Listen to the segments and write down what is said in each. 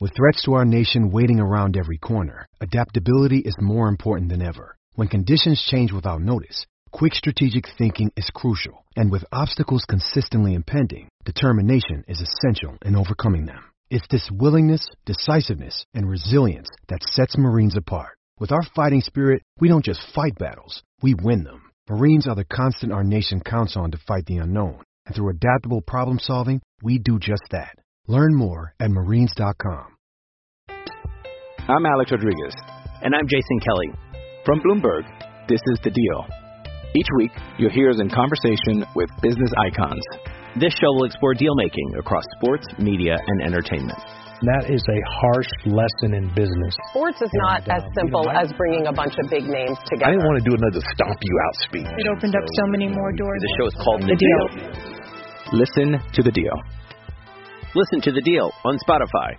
With threats to our nation waiting around every corner, adaptability is more important than ever. When conditions change without notice, quick strategic thinking is crucial. And with obstacles consistently impending, determination is essential in overcoming them. It's this willingness, decisiveness, and resilience that sets Marines apart. With our fighting spirit, we don't just fight battles, we win them. Marines are the constant our nation counts on to fight the unknown. And through adaptable problem solving, we do just that. Learn more at marines.com. I'm Alex Rodriguez. And I'm Jason Kelly. From Bloomberg, this is The Deal. Each week, you'll hear us in conversation with business icons. This show will explore deal-making across sports, media, and entertainment. That is a harsh lesson in business. Sports is not as simple as bringing a bunch of big names together. I didn't want to do another stomp you out speech. It opened up so many more doors. The show is called The Deal. Listen to The Deal. Listen to The Deal on Spotify.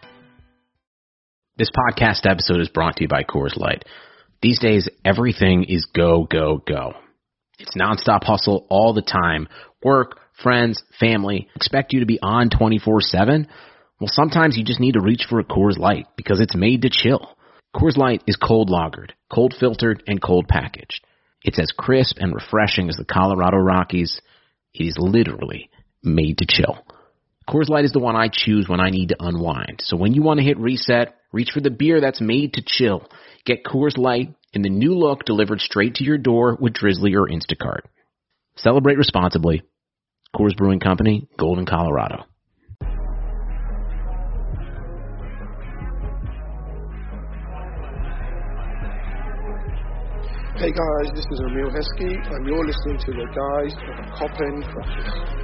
This podcast episode is brought to you by Coors Light. These days, everything is go, go, go. It's nonstop hustle all the time. Work, friends, family expect you to be on 24/7. Well, sometimes you just need to reach for a Coors Light because it's made to chill. Coors Light is cold lagered, cold filtered, and cold packaged. It's as crisp and refreshing as the Colorado Rockies. It is literally made to chill. Coors Light is the one I choose when I need to unwind. So when you want to hit reset, reach for the beer that's made to chill. Get Coors Light in the new look delivered straight to your door with Drizzly or Instacart. Celebrate responsibly. Coors Brewing Company, Golden, Colorado. Hey guys, this is Emil Heskey, and you're listening to the guys of Cop End Crackers.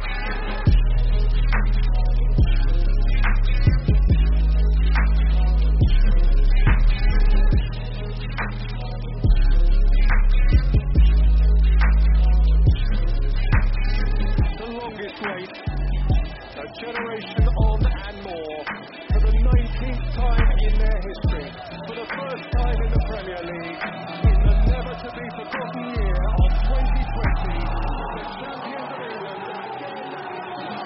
Generation on and more for the 19th time in their history, for the first time in the Premier League, in the never-to-be-forgotten year of 2020, the champions of England.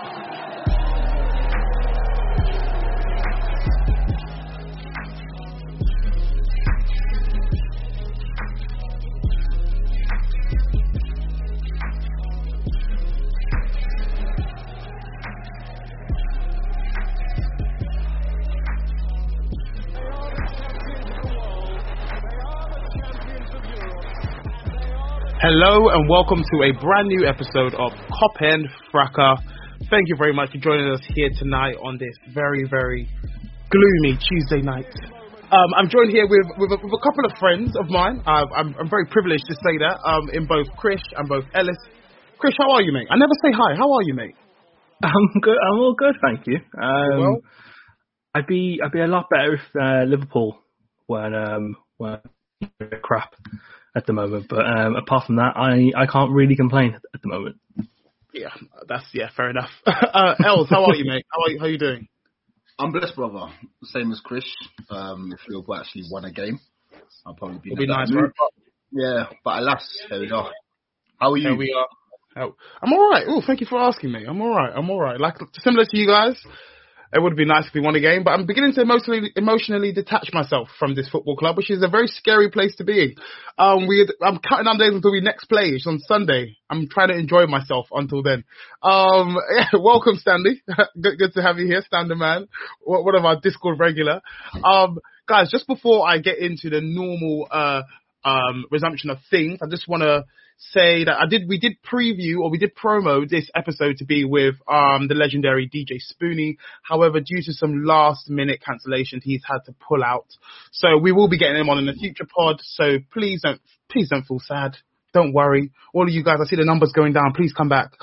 Hello and welcome to a brand new episode of Cop End Fracas. Thank you very much for joining us here tonight on this very, very gloomy Tuesday night. I'm joined here with a couple of friends of mine. I'm very privileged to say that, in both Krish and both Ellis. Krish, how are you, mate? I never say hi. How are you, mate? I'm good. I'm all good, thank you. Well? I'd be a lot better if Liverpool weren't crap at the moment, but apart from that, I can't really complain at the moment. Yeah, fair enough. Els, how are you, mate? How are you doing? I'm blessed, brother. Same as Chris. If Liverpool actually won a game, I'll probably be. It'll be nice, right? Yeah, but alas, there we go. How are you? There we are. I'm all right. Oh, thank you for asking me. I'm all right. Like similar to you guys. It would be nice if we won a game, but I'm beginning to emotionally detach myself from this football club, which is a very scary place to be. I'm counting down days until we next play, which is on Sunday. I'm trying to enjoy myself until then. Welcome, Stanley. Good to have you here, Standard Man, one of our Discord regular. Guys, just before I get into the normal resumption of things, I just want to say that we did promo this episode to be with the legendary DJ Spoonie. However, due to some last minute cancellations, he's had to pull out. So we will be getting him on in the future pod. So please don't feel sad. Don't worry. All of you guys, I see the numbers going down. Please come back.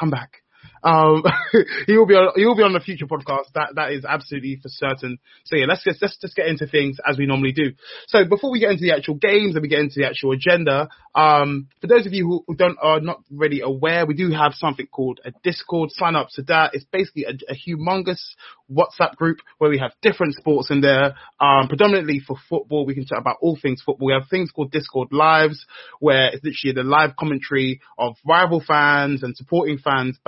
He will be on the future podcast. That is absolutely for certain. So yeah, let's just get into things as we normally do. So before we get into the actual games and we get into the actual agenda, for those of you who are not really aware, we do have something called a Discord. Sign up to that. It's basically a humongous WhatsApp group where we have different sports in there, predominantly for football. We can chat about all things football. We have things called Discord Lives, where it's literally the live commentary of rival fans and supporting fans bantering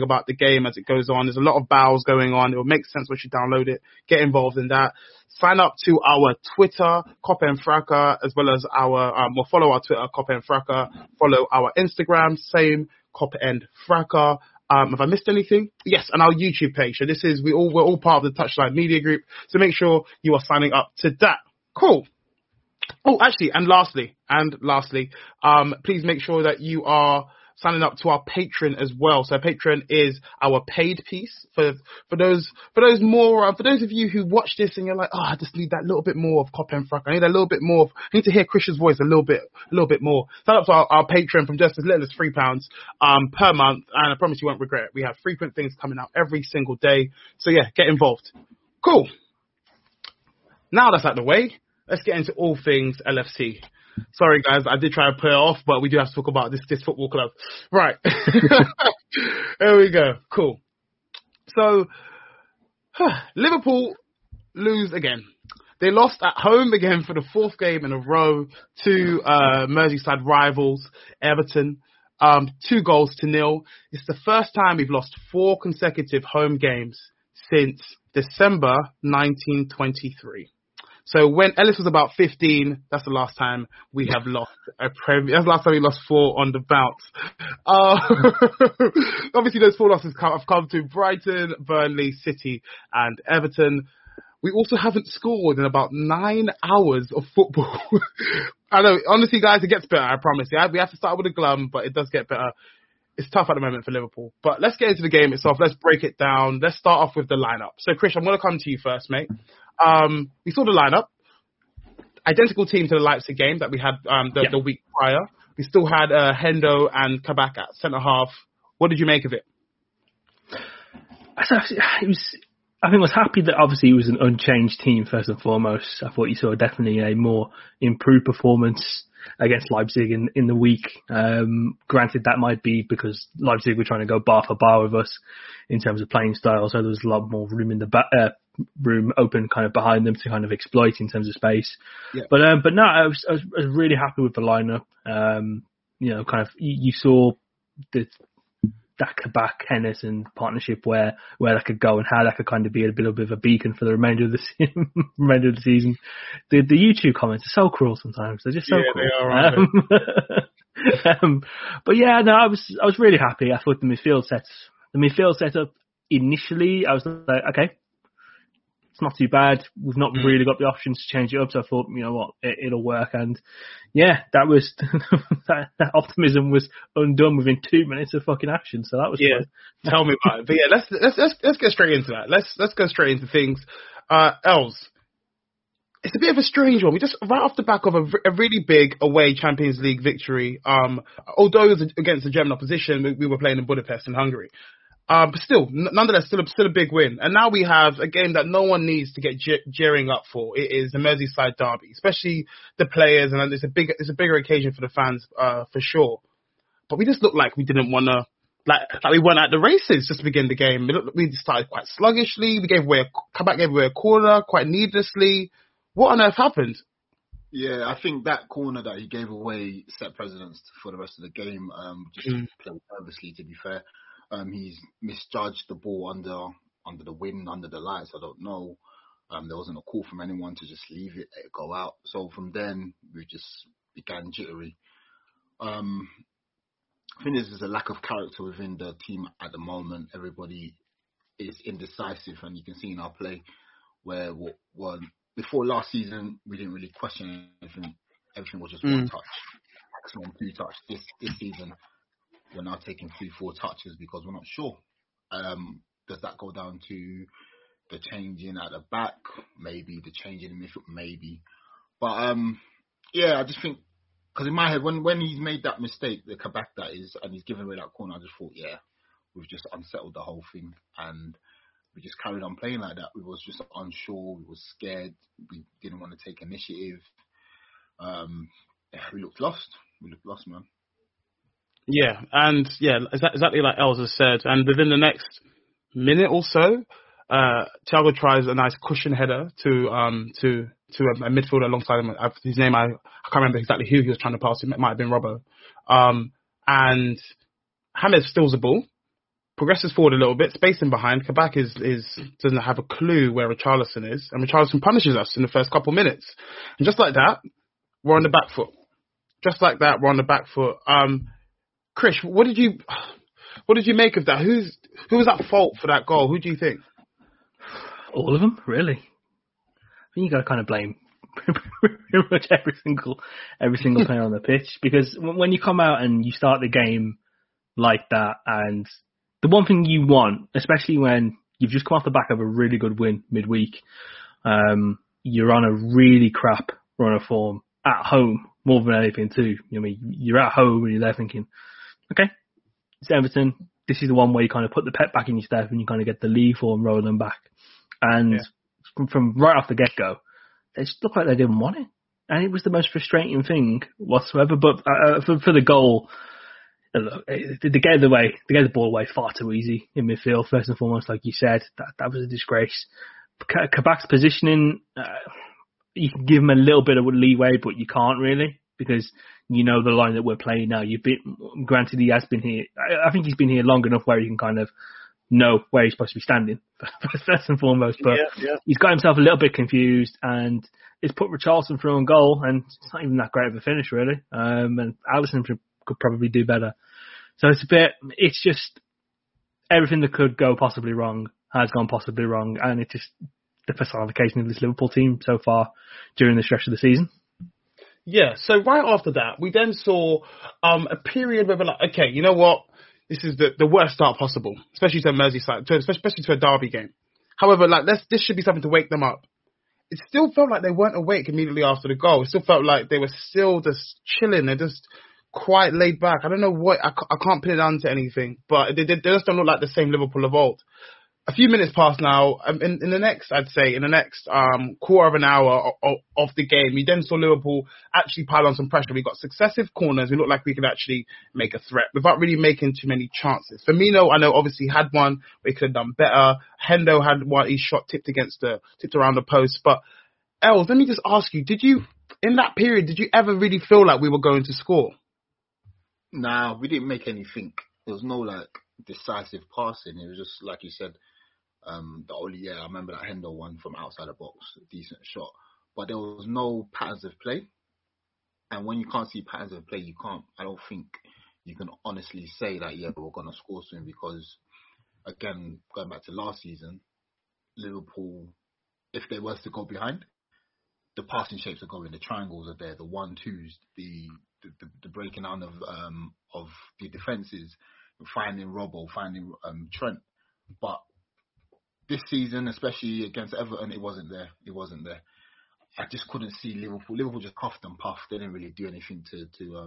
about the game as it goes on. There's a lot of bows going on. It will make sense once you download it. Get involved in that. Sign up to our Twitter, Coppe and Fracas, as well as our, follow our Twitter, Coppe and Fracas. Follow our Instagram, same, Coppe and Fracas. Have I missed anything? Yes, and our YouTube page. So we're all part of the Touchline Media Group. So make sure you are signing up to that. Cool. Oh, actually, and lastly, please make sure that you are signing up to our Patreon as well. So Patreon is our paid piece for those of you who watch this and you're like, I just need that little bit more of Coppe and Fracas. I need to hear Christian's voice a little bit more. Sign up to our Patreon from just as little as £3 per month, and I promise you won't regret it. We have frequent things coming out every single day. So yeah, get involved. Cool. Now that's out of the way, let's get into all things LFC. Sorry, guys, I did try to put it off, but we do have to talk about this football club. Right. There we go. Cool. So, Liverpool lose again. They lost at home again for the fourth game in a row to Merseyside rivals, Everton. 2-0. It's the first time we've lost 4 consecutive home games since December 1923. So when Ellis was about 15, that's the last time we have lost that's the last time we lost 4 on the bounce. Obviously, those 4 losses have come to Brighton, Burnley, City, and Everton. We also haven't scored in about 9 hours of football. I know, honestly, guys, it gets better, I promise. Yeah, we have to start with a glum, but it does get better. It's tough at the moment for Liverpool. But let's get into the game itself. Let's break it down. Let's start off with the lineup. So, Chris, I'm going to come to you first, mate. We saw the lineup. Identical team to the Leipzig game that we had the week prior. We still had Hendo and Kabak at centre-half. What did you make of it? I think I was happy that obviously it was an unchanged team first and foremost. I thought you saw definitely a more improved performance against Leipzig in the week. Granted, that might be because Leipzig were trying to go bar for bar with us in terms of playing style, so there was a lot more room in the room open kind of behind them to kind of exploit in terms of space. Yeah. But no, I was really happy with the lineup. You saw that Kabak Henderson partnership where that could go and how that could kind of be a bit of a beacon for the remainder of the season. The YouTube comments are so cruel sometimes. They're just so cruel. They are, but yeah, no, I was really happy. I thought the midfield setup initially, I was like, okay, it's not too bad. We've not really got the options to change it up, so I thought, you know what, it'll work. And yeah, that was that optimism was undone within 2 minutes of fucking action. So that was fun. Tell me about it. But yeah, let's get straight into that. Let's go straight into things. Els, it's a bit of a strange one. We just right off the back of a really big away Champions League victory. Although it was against the German opposition, we were playing in Budapest in Hungary. But still, nonetheless, still a big win. And now we have a game that no one needs to get gearing up for. It is the Merseyside derby, especially the players, and it's a bigger occasion for the fans, for sure. But we just looked like we didn't want to, like we weren't at the races just to begin the game. We started quite sluggishly. Kabak gave away a corner quite needlessly. What on earth happened? Yeah, I think that corner that he gave away set precedence for the rest of the game. Just played nervously, to be fair. He's misjudged the ball under the wind, under the lights. I don't know. There wasn't a call from anyone to just leave it, let it go out. So from then, we just began jittery. I think there's a lack of character within the team at the moment. Everybody is indecisive, and you can see in our play where before last season, we didn't really question anything. Everything was just one touch, maximum 2 touch. This season, we're now taking 3-4 touches because we're not sure. Does that go down to the changing at the back? Maybe the changing in the midfield, maybe. But yeah, I just think because in my head, when he's made that mistake, the Kabak that is, and he's given away that corner, I just thought, yeah, we've just unsettled the whole thing, and we just carried on playing like that. We was just unsure, we was scared, we didn't want to take initiative. We looked lost. Man. Yeah, and yeah, exactly like Elsa said. And within the next minute or so, Thiago tries a nice cushion header to a midfielder alongside him. His name, I can't remember exactly who he was trying to pass. It might have been Robbo. And James steals the ball. progresses forward a little bit, spacing behind. Kabak doesn't have a clue where Richarlison is, and Richarlison punishes us in the first couple minutes. And just like that, we're on the back foot. Just like that, we're on the back foot. Chris, what did you make of that? Who was at fault for that goal? Who do you think? All of them, really. I think you got to kind of blame pretty much every single player on the pitch, because when you come out and you start the game like that, and the one thing you want, especially when you've just come off the back of a really good win midweek, you're on a really crap run of form at home more than anything too. I mean, you're at home and you're there thinking, okay, it's Everton. This is the one where you kind of put the pep back in your step and you kind of get the lead form rolling back. And from right off the get-go, they just looked like they didn't want it. And it was the most frustrating thing whatsoever. But for the goal, they get the ball away far too easy in midfield, first and foremost, like you said. That was a disgrace. Kabak's positioning, you can give him a little bit of leeway, but you can't really, because you know the line that we're playing now. Granted, he has been here. I think he's been here long enough where he can kind of know where he's supposed to be standing, first and foremost. But he's got himself a little bit confused, and it's put Richarlison through on goal, and it's not even that great of a finish, really. And Alisson could probably do better. So it's just everything that could go possibly wrong has gone possibly wrong, and it's just the personification of this Liverpool team so far during the stretch of the season. Yeah, so right after that, we then saw a period where we're like, okay, you know what? This is the worst start possible, especially to a Merseyside, especially to a derby game. However, this should be something to wake them up. It still felt like they weren't awake immediately after the goal. It still felt like they were still just chilling. They're just quite laid back. I don't know what, I can't pin it down to anything, but they just don't look like the same Liverpool of old. A few minutes past now, in the next quarter of an hour of the game, we then saw Liverpool actually pile on some pressure. We got successive corners. We looked like we could actually make a threat without really making too many chances. Firmino, I know, obviously had one where he could have done better. Hendo had one, his shot tipped around the post. But Els, let me just ask you, in that period, did you ever really feel like we were going to score? Nah, we didn't make anything. There was no decisive passing. It was just like you said. I remember that Hendo one from outside the box, a decent shot. But there was no patterns of play. And when you can't see patterns of play, I don't think you can honestly say that, we're going to score soon, because, again, going back to last season, Liverpool, if they were to go behind, the passing shapes are going, the triangles are there, the 1-2s, the breaking down of the defences, finding Robbo, finding Trent. But this season, especially against Everton, it wasn't there. I just couldn't see Liverpool. Liverpool just puffed and puffed. They didn't really do anything to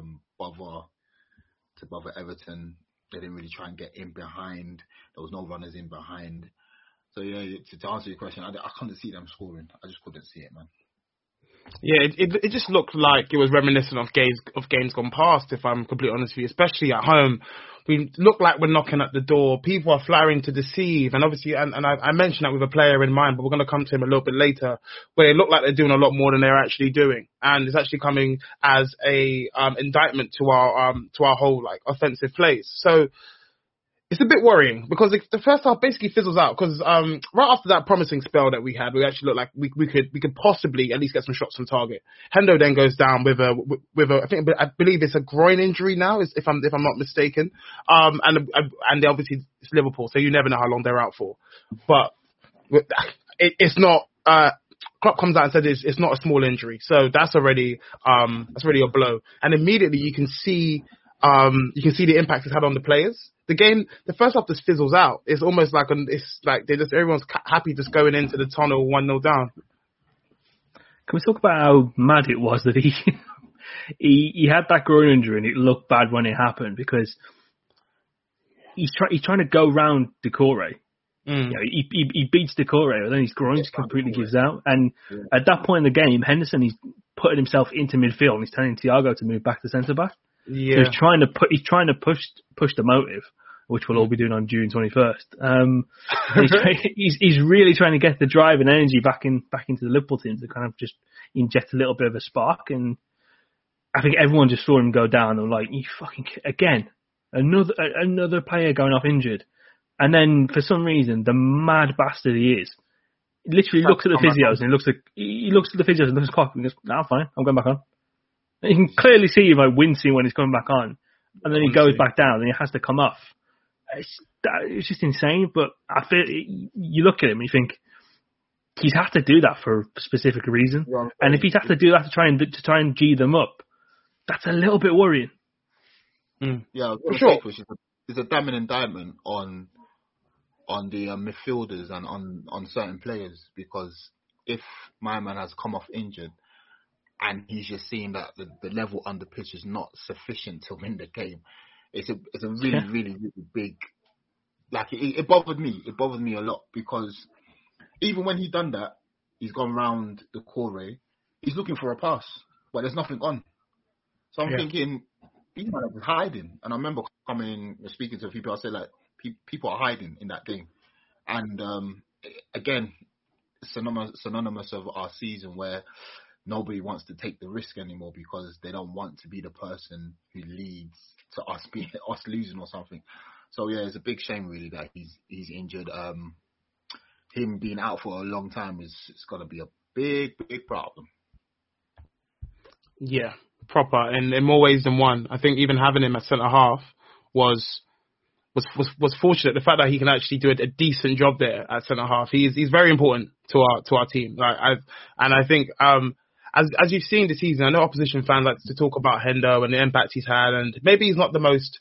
bother Everton. They didn't really try and get in behind. There was no runners in behind. So to answer your question, I couldn't see them scoring. I just couldn't see it, man. Yeah, it just looked like it was reminiscent of games gone past, if I'm completely honest with you, especially at home. We look like we're knocking at the door. People are flattering to deceive. And obviously, and I mentioned that with a player in mind, but we're going to come to him a little bit later, where it looked like they're doing a lot more than they're actually doing. And it's actually coming as a indictment to our whole offensive plays. So it's a bit worrying, because the first half basically fizzles out, because right after that promising spell that we had, we actually looked like we could possibly at least get some shots on target. Hendo then goes down with a I believe it's a groin injury now, if I'm not mistaken. And obviously it's Liverpool, so you never know how long they're out for. But it's not. Klopp comes out and said it's not a small injury, so that's already a blow. And immediately you can see the impact it's had on the players. The first half just fizzles out. It's almost like everyone's happy just going into the tunnel 1-0 down. Can we talk about how mad it was that he had that groin injury, and it looked bad when it happened, because he's trying to go round Decore. He beats Decore, and then his groin completely gives out. And at that point in the game, Henderson, he's putting himself into midfield, and he's telling Thiago to move back to centre back. Yeah. So he's trying to push the motive, which we'll all be doing on June 21st. He's really trying to get the drive and energy back into the Liverpool team to kind of just inject a little bit of a spark. And I think everyone just saw him go down and like, you fucking again, another player going off injured. And then for some reason, the mad bastard he is, literally looks at the physios and he looks at the physios and looks at the clock and goes, "No, I'm fine. I'm going back on." And you can clearly see him wincing when he's coming back on, and then he goes back down and he has to come off. It's just insane. But I feel you look at him and you think he's had to do that for a specific reason, and if he's had to do that to try and G them up, that's a little bit worrying. Yeah, for sure. It's a damning indictment on the midfielders and on certain players, because if my man has come off injured and he's just seeing that the level on the pitch is not sufficient to win the game, it's a really, really, really big. Like it bothered me. It bothered me a lot, because even when he done that, he's gone round the core. He's looking for a pass, but there's nothing on. So I'm thinking, these men are hiding. And I remember speaking to a few people, I said, like, people are hiding in that game. And again, synonymous of our season, where nobody wants to take the risk anymore because they don't want to be the person who leads to us losing or something. So yeah, it's a big shame really that he's injured. Him being out for a long time it's got to be a big problem. Yeah, proper, and in more ways than one. I think even having him at centre half was fortunate. The fact that he can actually do a decent job there at centre half, he's very important to our team. Like I think as you've seen this season, I know opposition fans like to talk about Hendo and the impact he's had, and maybe he's not the most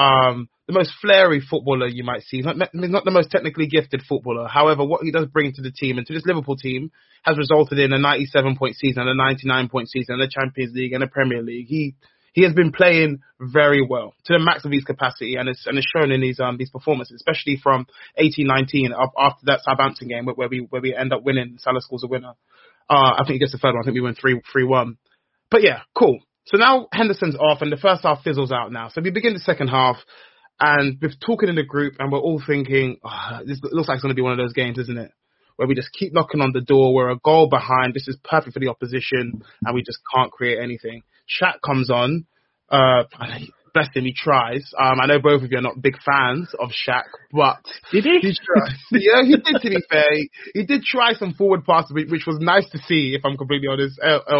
flary footballer you might see. He's not the most technically gifted footballer. However, what he does bring to the team and to this Liverpool team has resulted in a 97-point season, a 99-point season, in the Champions League and the Premier League. He has been playing very well to the max of his capacity, and it's shown in these performances, especially from 18-19 up after that Southampton game where we end up winning. Salah scores a winner. I think he gets the third one. I think we win 3-1. But yeah, cool. So now Henderson's off and the first half fizzles out now. So we begin the second half, and we're talking in the group and we're all thinking, this looks like it's going to be one of those games, isn't it? Where we just keep knocking on the door. We're a goal behind. This is perfect for the opposition and we just can't create anything. Shaq comes on. Bless him, he tries. I know both of you are not big fans of Shaq, but did he? He tried. Yeah, he did, to be fair. He did try some forward passes, which was nice to see, if I'm completely honest,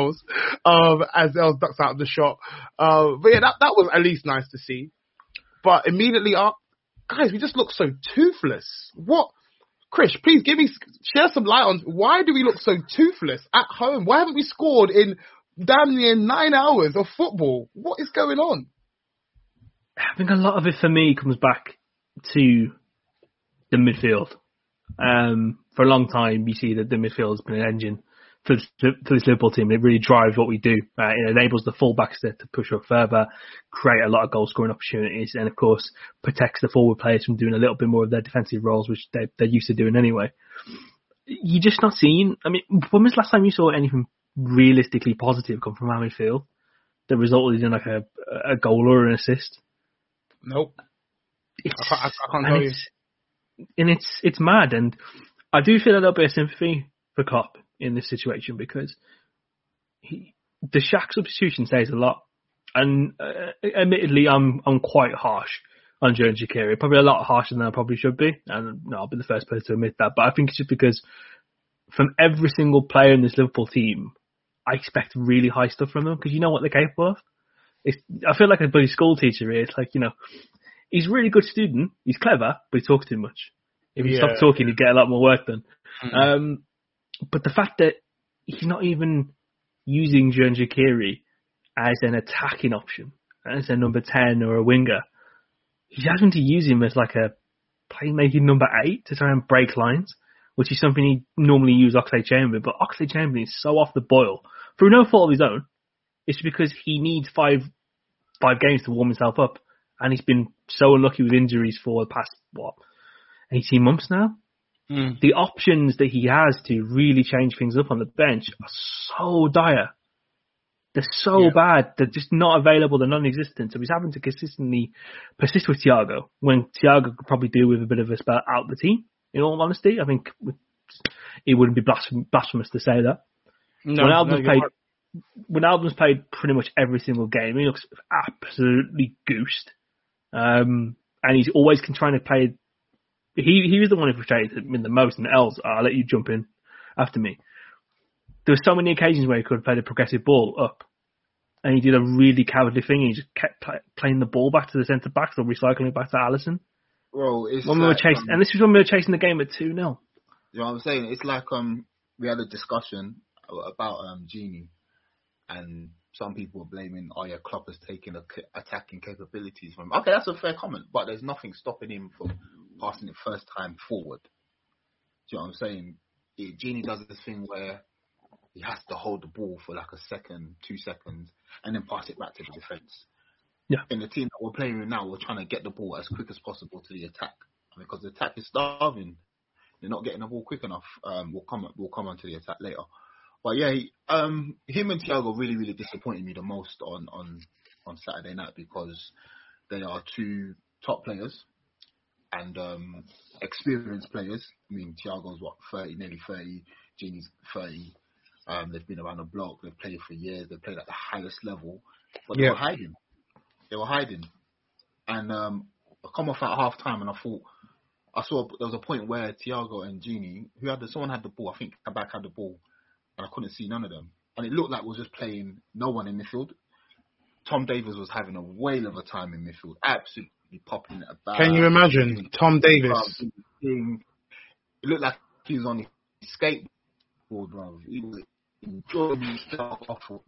as Els ducks out of the shot. But yeah, that was at least nice to see. But immediately up, guys, we just look so toothless. What? Chris, please share some light on why do we look so toothless at home? Why haven't we scored in damn near 9 hours of football? What is going on? I think a lot of it for me comes back to the midfield. For a long time, you see that the midfield has been an engine for this Liverpool team. It really drives what we do. It enables the fullbacks to push up further, create a lot of goal scoring opportunities, and of course protects the forward players from doing a little bit more of their defensive roles, which they're used to doing anyway. You're just not seeing. I mean, when was the last time you saw anything realistically positive come from our midfield that resulted in like a goal or an assist? Nope. I can't tell you. And it's mad, and I do feel a little bit of sympathy for Klopp in this situation, because the Shaq substitution says a lot, and admittedly I'm quite harsh on Xherdan Shaqiri, probably a lot harsher than I probably should be, and no, I'll be the first person to admit that, but I think it's just because from every single player in this Liverpool team, I expect really high stuff from them, because you know what they're capable of. I feel like a bloody school teacher here. It's like, he's a really good student, he's clever, but he talks too much. If he stopped talking, he'd get a lot more work done. Mm-hmm. But the fact that he's not even using Xherdan Shaqiri as an attacking option, as a number 10 or a winger, he's having to use him as like a playmaking number 8 to try and break lines, which is something he normally use Oxlade-Chamberlain. But Oxlade-Chamberlain is so off the boil, through no fault of his own. It's because he needs five games to warm himself up, and he's been so unlucky with injuries for the past 18 months now. The options that he has to really change things up on the bench are so dire. They're so bad. They're just not available. They're non-existent. So he's having to consistently persist with Thiago, when Thiago could probably do with a bit of a spell out the team, in all honesty. I think it wouldn't be blasphemous to say that. When Albans played pretty much every single game, he looks absolutely goosed. And he's always trying to play he was the one who frustrated me the most. And Els, I'll let you jump in after me. There were so many occasions where he could have played a progressive ball up, and he did a really cowardly thing. He just kept playing the ball back to the centre backs or recycling it back to Alisson. Bro, it's when we were chasing, and this was when we were chasing the game at 2-0. You know what I'm saying? It's like we had a discussion about Gini, and some people were blaming, Klopp has taken attacking capabilities from him. Okay, that's a fair comment, but there's nothing stopping him from passing it first time forward. Do you know what I'm saying? Gini does this thing where he has to hold the ball for like a second, 2 seconds, and then pass it back to the defence. Yeah. In the team that we're playing with now, we're trying to get the ball as quick as possible to the attack. Because the attack is starving. They're not getting the ball quick enough. We'll come on to the attack later. But yeah, him and Thiago really, really disappointed me the most on Saturday night, because they are two top players and experienced players. I mean, Thiago's 30, nearly 30. Gini's 30. They've been around the block. They've played for years. They've played at the highest level. But they were hiding. And I come off at half time, and I saw there was a point where Thiago and Gini, someone had the ball. I think Kabak had the ball, and I couldn't see none of them. And it looked like we were just playing no one in midfield. Tom Davies was having a whale of a time in midfield, absolutely popping it about. Can you imagine Tom Davies? It looked like he was on his skateboard, bro. He was enjoying himself off of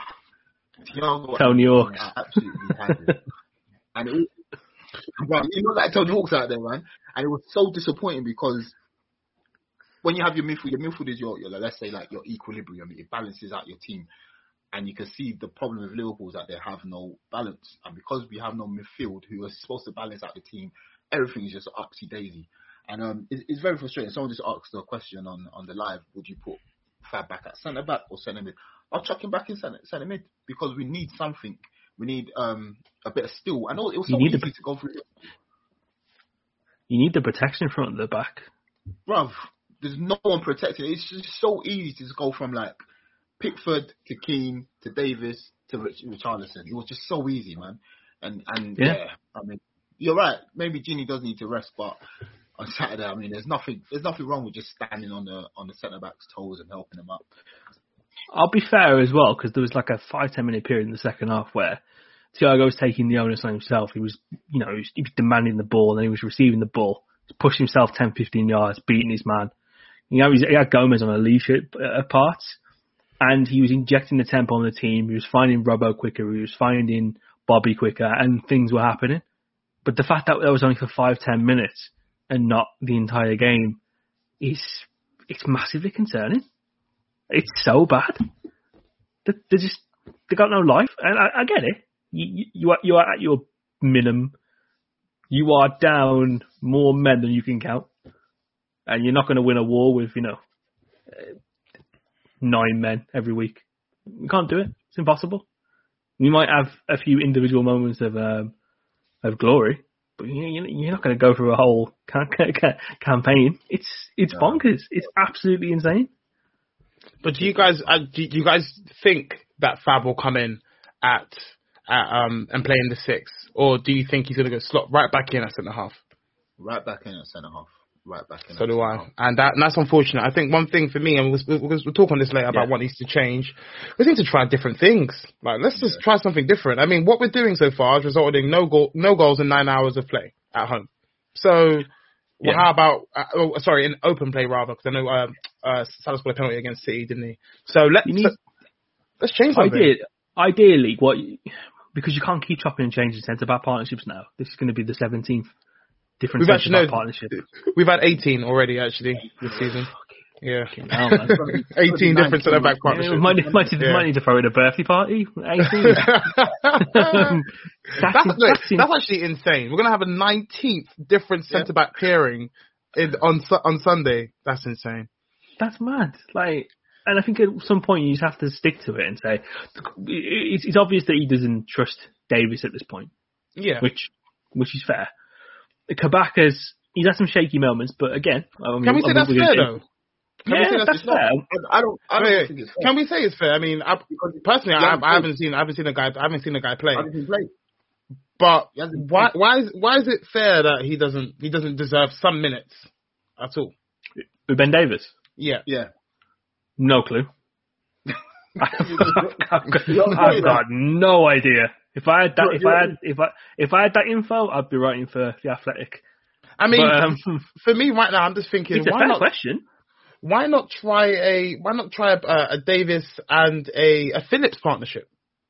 Tony Hawks. Absolutely had it. And it looked like Tony Hawks out there, man. And it was so disappointing, because when you have your midfield is your let's say like your equilibrium. It balances out your team. And you can see the problem with Liverpool is that they have no balance. And because we have no midfield who are supposed to balance out the team, everything is just upsy daisy. And it's very frustrating. Someone just asked a question on the live: would you put Fab back at centre back or centre mid? I'll chuck him back in centre mid, because we need something. We need a bit of steel. I know it was so easy to go through. You need the protection front of the back. Bruv, there's no one protecting. It's just so easy to just go from like Pickford to Keane to Davis to Richarlison. It was just so easy, man. And yeah, I mean, you're right. Maybe Gini does need to rest, but on Saturday, I mean, there's nothing wrong with just standing on the centre back's toes and helping them up. I'll be fair as well, because there was like a 5-10 minute period in the second half where Thiago was taking the onus on himself. He was demanding the ball, and then he was receiving the ball, pushing himself 10-15 yards, beating his man. He had Gomez on a leash at parts, and he was injecting the tempo on the team. He was finding Robbo quicker. He was finding Bobby quicker, and things were happening. But the fact that was only for 5-10 minutes and not the entire game it's massively concerning. It's so bad. They got no life, and I get it. You are at your minimum. You are down more men than you can count, and you're not going to win a war with 9 men every week. You can't do it. It's impossible. You might have a few individual moments of glory, but you're not going to go through a whole campaign. It's bonkers. It's absolutely insane. But do you guys think that Fab will come in and play in the 6, or do you think he's going to go slot right back in at centre half? Right back in at centre half. Right back in. So do I, and that's unfortunate. I think one thing for me, and we'll talk on this later about what needs to change. We need to try different things. Like, let's just try something different. I mean, what we're doing so far has resulted in no goals in 9 hours of play at home. So. Well, how about in open play rather? Because I know Salah scored a penalty against City, didn't he? So let's change something. Ideally, because you can't keep chopping and changing centre back partnerships now. This is going to be the 17th different centre back partnership. We've had 18 already actually this season. Yeah, 18 different centre back partnerships. Might need to throw in a birthday party. 18. That's actually insane. We're gonna have a 19th different centre back pairing on Sunday. That's insane. That's mad. And I think at some point you just have to stick to it and say it's obvious that he doesn't trust Davis at this point. Yeah, which is fair. Kabaka's he's had some shaky moments, but again, can we say that's fair though? Can we say that's fair? I don't think it's fair. Can we say it's fair? I mean, personally, I haven't seen a guy play. But why is it fair that he doesn't deserve some minutes at all? With Ben Davies? Yeah. No clue. I've got no idea. If I had that info, I'd be writing for The Athletic. I mean, for me right now, I'm just thinking, it's a fair question. Why not try a Davis and a Phillips partnership?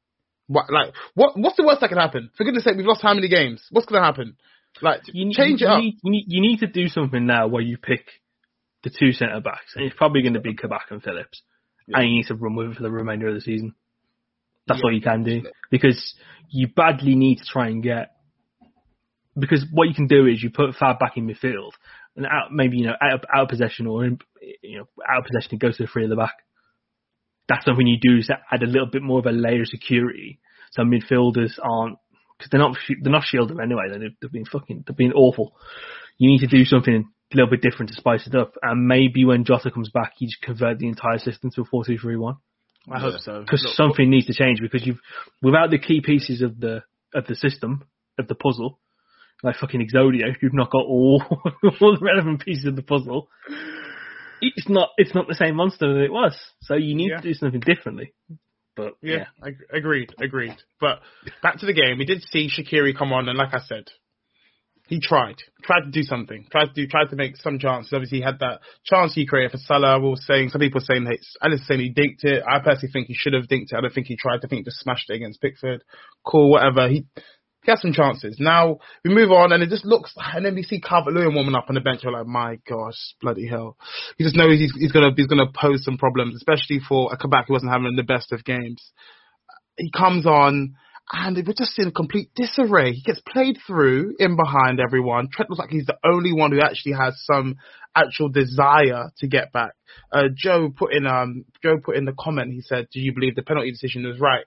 What's the worst that can happen? For goodness sake, we've lost how many games? What's going to happen? Change it up. You need to do something now where you pick the two centre backs, and it's probably going to be Kabak and Phillips, and you need to run with it for the remainder of the season. That's all you can do, because you badly need to try and get. Because what you can do is you put Fab back in midfield, and out of possession or out of possession, it goes to the three at the back. That's something you do, is to add a little bit more of a layer of security, so midfielders aren't, because they're not shielded anyway. They've been awful. You need to do something a little bit different to spice it up, and maybe when Jota comes back, you just convert the entire system to a 4-2-3-1. I hope so. Because something needs to change, because without the key pieces of the system, of the puzzle, like fucking Exodia, you've not got all the relevant pieces of the puzzle. It's not the same monster that it was. So you need to do something differently. But agreed. But back to the game, we did see Shaqiri come on, and like I said, he tried to do something, tried to make some chances. Obviously, he had that chance he created for Salah. Some people were saying Alice saying he dinked it. I personally think he should have dinked it. I don't think he tried. I think he just smashed it against Pickford. Cool, whatever. He has some chances. Now we move on, and it just looks. And then we see Calvert-Lewin warming up on the bench. We're like, my gosh, bloody hell! He just knows he's gonna pose some problems, especially for a Kabak who wasn't having the best of games. He comes on, and we're just in complete disarray. He gets played through in behind everyone. Trent looks like he's the only one who actually has some actual desire to get back. Joe put in the comment. He said, "Do you believe the penalty decision was right?"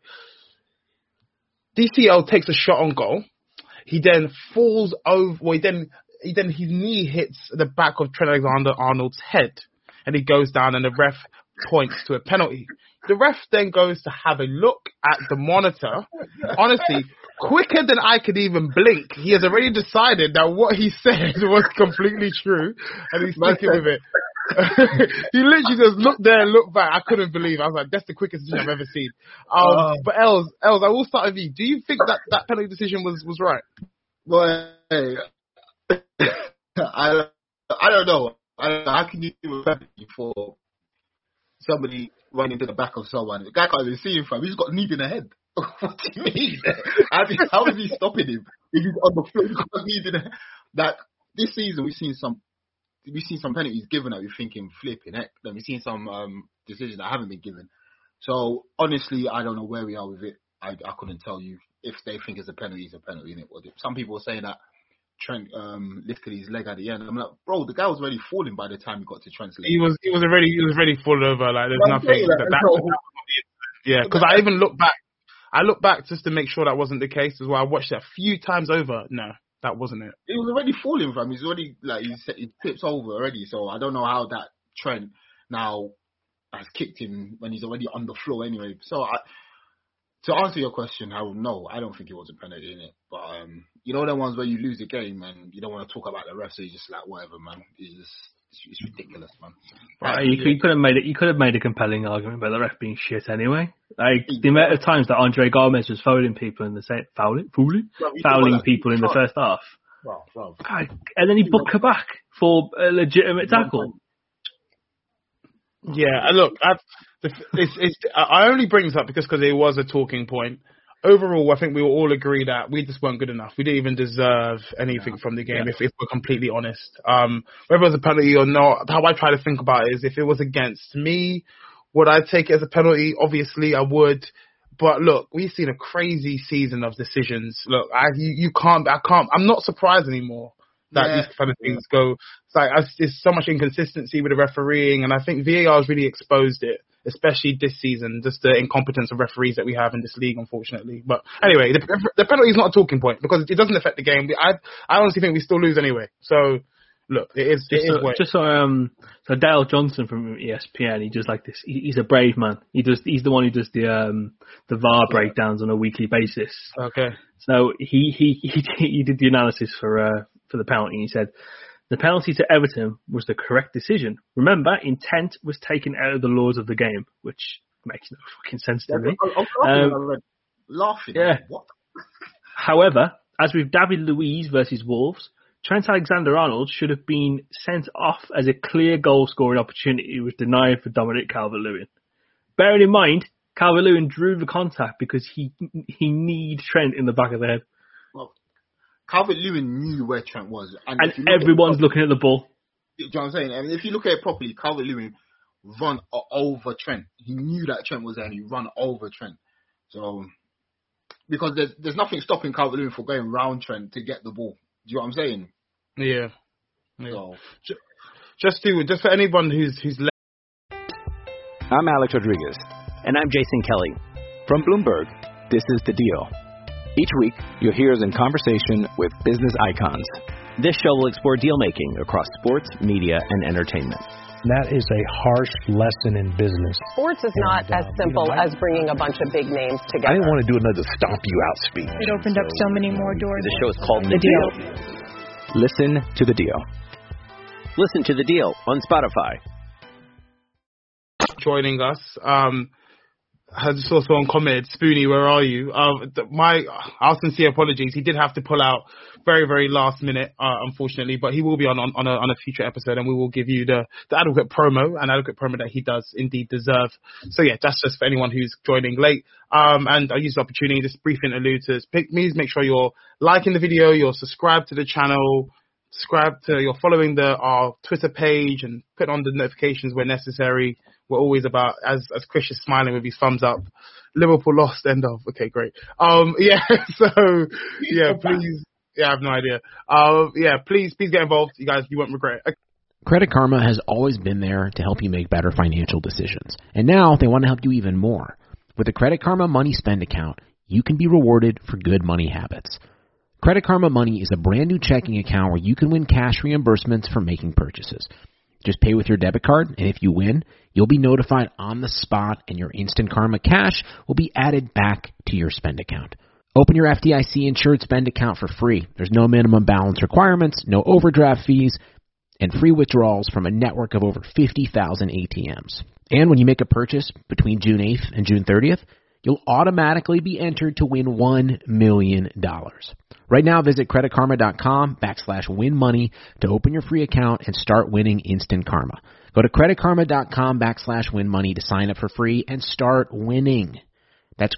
DCL takes a shot on goal. He then falls over. Well, his knee hits the back of Trent Alexander-Arnold's head, and he goes down, and the ref points to a penalty. The ref then goes to have a look at the monitor. Honestly, quicker than I could even blink, he has already decided that what he said was completely true, and he's sticking with it. He literally just looked there and looked back. I couldn't believe it. I was like, that's the quickest decision I've ever seen. But Els, I will start with you. Do you think that penalty decision was right? Well, hey, I don't know. How can you do a penalty for somebody running into the back of someone? The guy can't even see him from. He's got a knee in the head. What do you mean? How is he stopping him? If he's on the floor, he's got a knee in the head. That this season we've seen some penalties given that we're thinking flipping heck. Then we've seen some decisions that haven't been given. So honestly, I don't know where we are with it. I couldn't tell you. If they think it's a penalty, it's a penalty. Some people are saying that Trent lifted his leg at the end. I'm like, bro, the guy was already falling by the time he got to Trent's leg. He was already falling over. Like there's nothing. Yeah, because I even looked back. I looked back just to make sure that wasn't the case as well. I watched it a few times over. No, that wasn't it. He was already falling from. He's already he tips over already. So I don't know how that Trent now has kicked him when he's already on the floor anyway. So to answer your question, I don't think it was a penalty in it. But you know the ones where you lose a game and you don't want to talk about the refs, so you just like whatever, man. It's ridiculous, man. Right, you could have made it. You could have made a compelling argument about the ref being shit anyway. Like the amount of times that Andre Gomez was fouling people in the fouling people in the first half. Wow. And then he booked Kabak for a legitimate tackle. Yeah, look, I only bring this up because it was a talking point. Overall, I think we will all agree that we just weren't good enough. We didn't even deserve anything from the game, if we're completely honest. Whether it was a penalty or not, how I try to think about it is if it was against me, would I take it as a penalty? Obviously, I would. But look, we've seen a crazy season of decisions. Look, I'm not surprised anymore that these kind of things go. It's like there's so much inconsistency with the refereeing, and I think VAR has really exposed it, especially this season, just the incompetence of referees that we have in this league, unfortunately. But anyway, the penalty is not a talking point because it doesn't affect the game. I honestly think we still lose anyway. So look, it is so Dale Johnson from ESPN, he does like this. He's a brave man. He's the one who does the VAR breakdowns on a weekly basis. Okay. So he did the analysis for the penalty. He said the penalty to Everton was the correct decision. Remember, intent was taken out of the laws of the game, which makes no fucking sense to me. Laughing. Yeah. What? However, as with David Luiz versus Wolves, Trent Alexander-Arnold should have been sent off as a clear goal-scoring opportunity was denied for Dominic Calvert-Lewin. Bearing in mind, Calvert-Lewin drew the contact because he kneed Trent in the back of the head. Well, Calvert-Lewin knew where Trent was. And everyone's looking at the ball. Do you know what I'm saying? I mean, if you look at it properly, Calvert-Lewin run over Trent. He knew that Trent was there and he run over Trent. So, because there's nothing stopping Calvert-Lewin from going round Trent to get the ball. Do you know what I'm saying? Yeah. So, just for anyone who's left. I'm Alex Rodriguez. And I'm Jason Kelly. From Bloomberg, this is The Deal. Each week, you'll hear us in conversation with business icons. This show will explore deal-making across sports, media, and entertainment. That is a harsh lesson in business. Sports is not as simple as bringing a bunch of big names together. I didn't want to do another stomp you out speech. It opened up so many more doors. The show is called The Deal. Listen to The Deal. Listen to The Deal on Spotify. Joining us, has also on comment, Spoonie, where are you? Our sincere apologies. He did have to pull out very, very last minute, unfortunately, but he will be on a future episode, and we will give you the adequate promo that he does indeed deserve. So yeah, that's just for anyone who's joining late. And I use the opportunity, just brief interlude to please make sure you're liking the video, you're subscribed to the channel, you're following our Twitter page and put on the notifications where necessary. We're always about, as Chris is smiling with his thumbs up, Liverpool lost, end of. Okay, great. Please, I have no idea. Please get involved, you guys, you won't regret it. Credit Karma has always been there to help you make better financial decisions. And now they want to help you even more. With the Credit Karma Money Spend account, you can be rewarded for good money habits. Credit Karma Money is a brand new checking account where you can win cash reimbursements for making purchases. Just pay with your debit card, and if you win, you'll be notified on the spot, and your Instant Karma cash will be added back to your spend account. Open your FDIC-insured spend account for free. There's no minimum balance requirements, no overdraft fees, and free withdrawals from a network of over 50,000 ATMs. And when you make a purchase between June 8th and June 30th, you'll automatically be entered to win $1 million. Right now, visit creditkarma.com/winmoney to open your free account and start winning instant karma. Go to creditkarma.com/winmoney to sign up for free and start winning. That's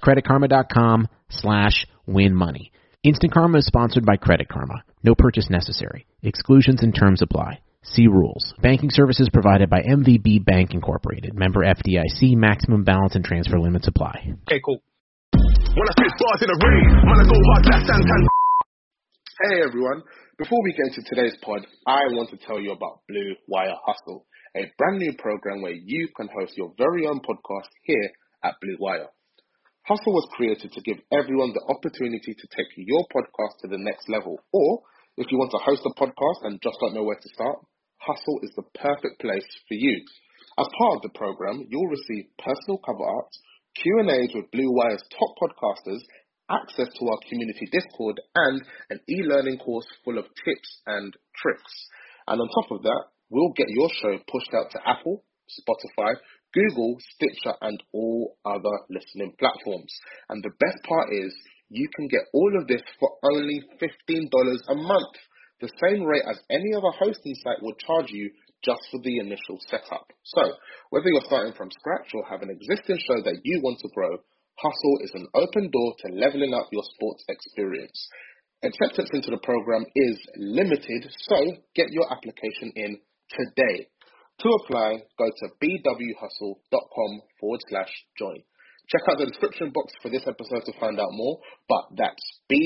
creditkarma.com/winmoney. Instant Karma is sponsored by Credit Karma. No purchase necessary. Exclusions and terms apply. See rules. Banking services provided by MVB Bank Incorporated. Member FDIC. Maximum balance and transfer limits apply. Okay, cool. When I spit bars in the rain, man, I go hard like Santan. Hey everyone, before we get into today's pod, I want to tell you about Blue Wire Hustle, a brand new program where you can host your very own podcast here at Blue Wire. Hustle was created to give everyone the opportunity to take your podcast to the next level, or if you want to host a podcast and just don't know where to start, Hustle is the perfect place for you. As part of the program, you'll receive personal cover art, Q&As with Blue Wire's top podcasters, access to our community Discord, and an e-learning course full of tips and tricks. And on top of that, we'll get your show pushed out to Apple, Spotify, Google, Stitcher, and all other listening platforms. And the best part is, you can get all of this for only $15 a month, the same rate as any other hosting site will charge you just for the initial setup. So, whether you're starting from scratch or have an existing show that you want to grow, Hustle is an open door to leveling up your sports experience. Acceptance into the program is limited, so get your application in today. To apply, go to bwhustle.com/join. Check out the description box for this episode to find out more, but that's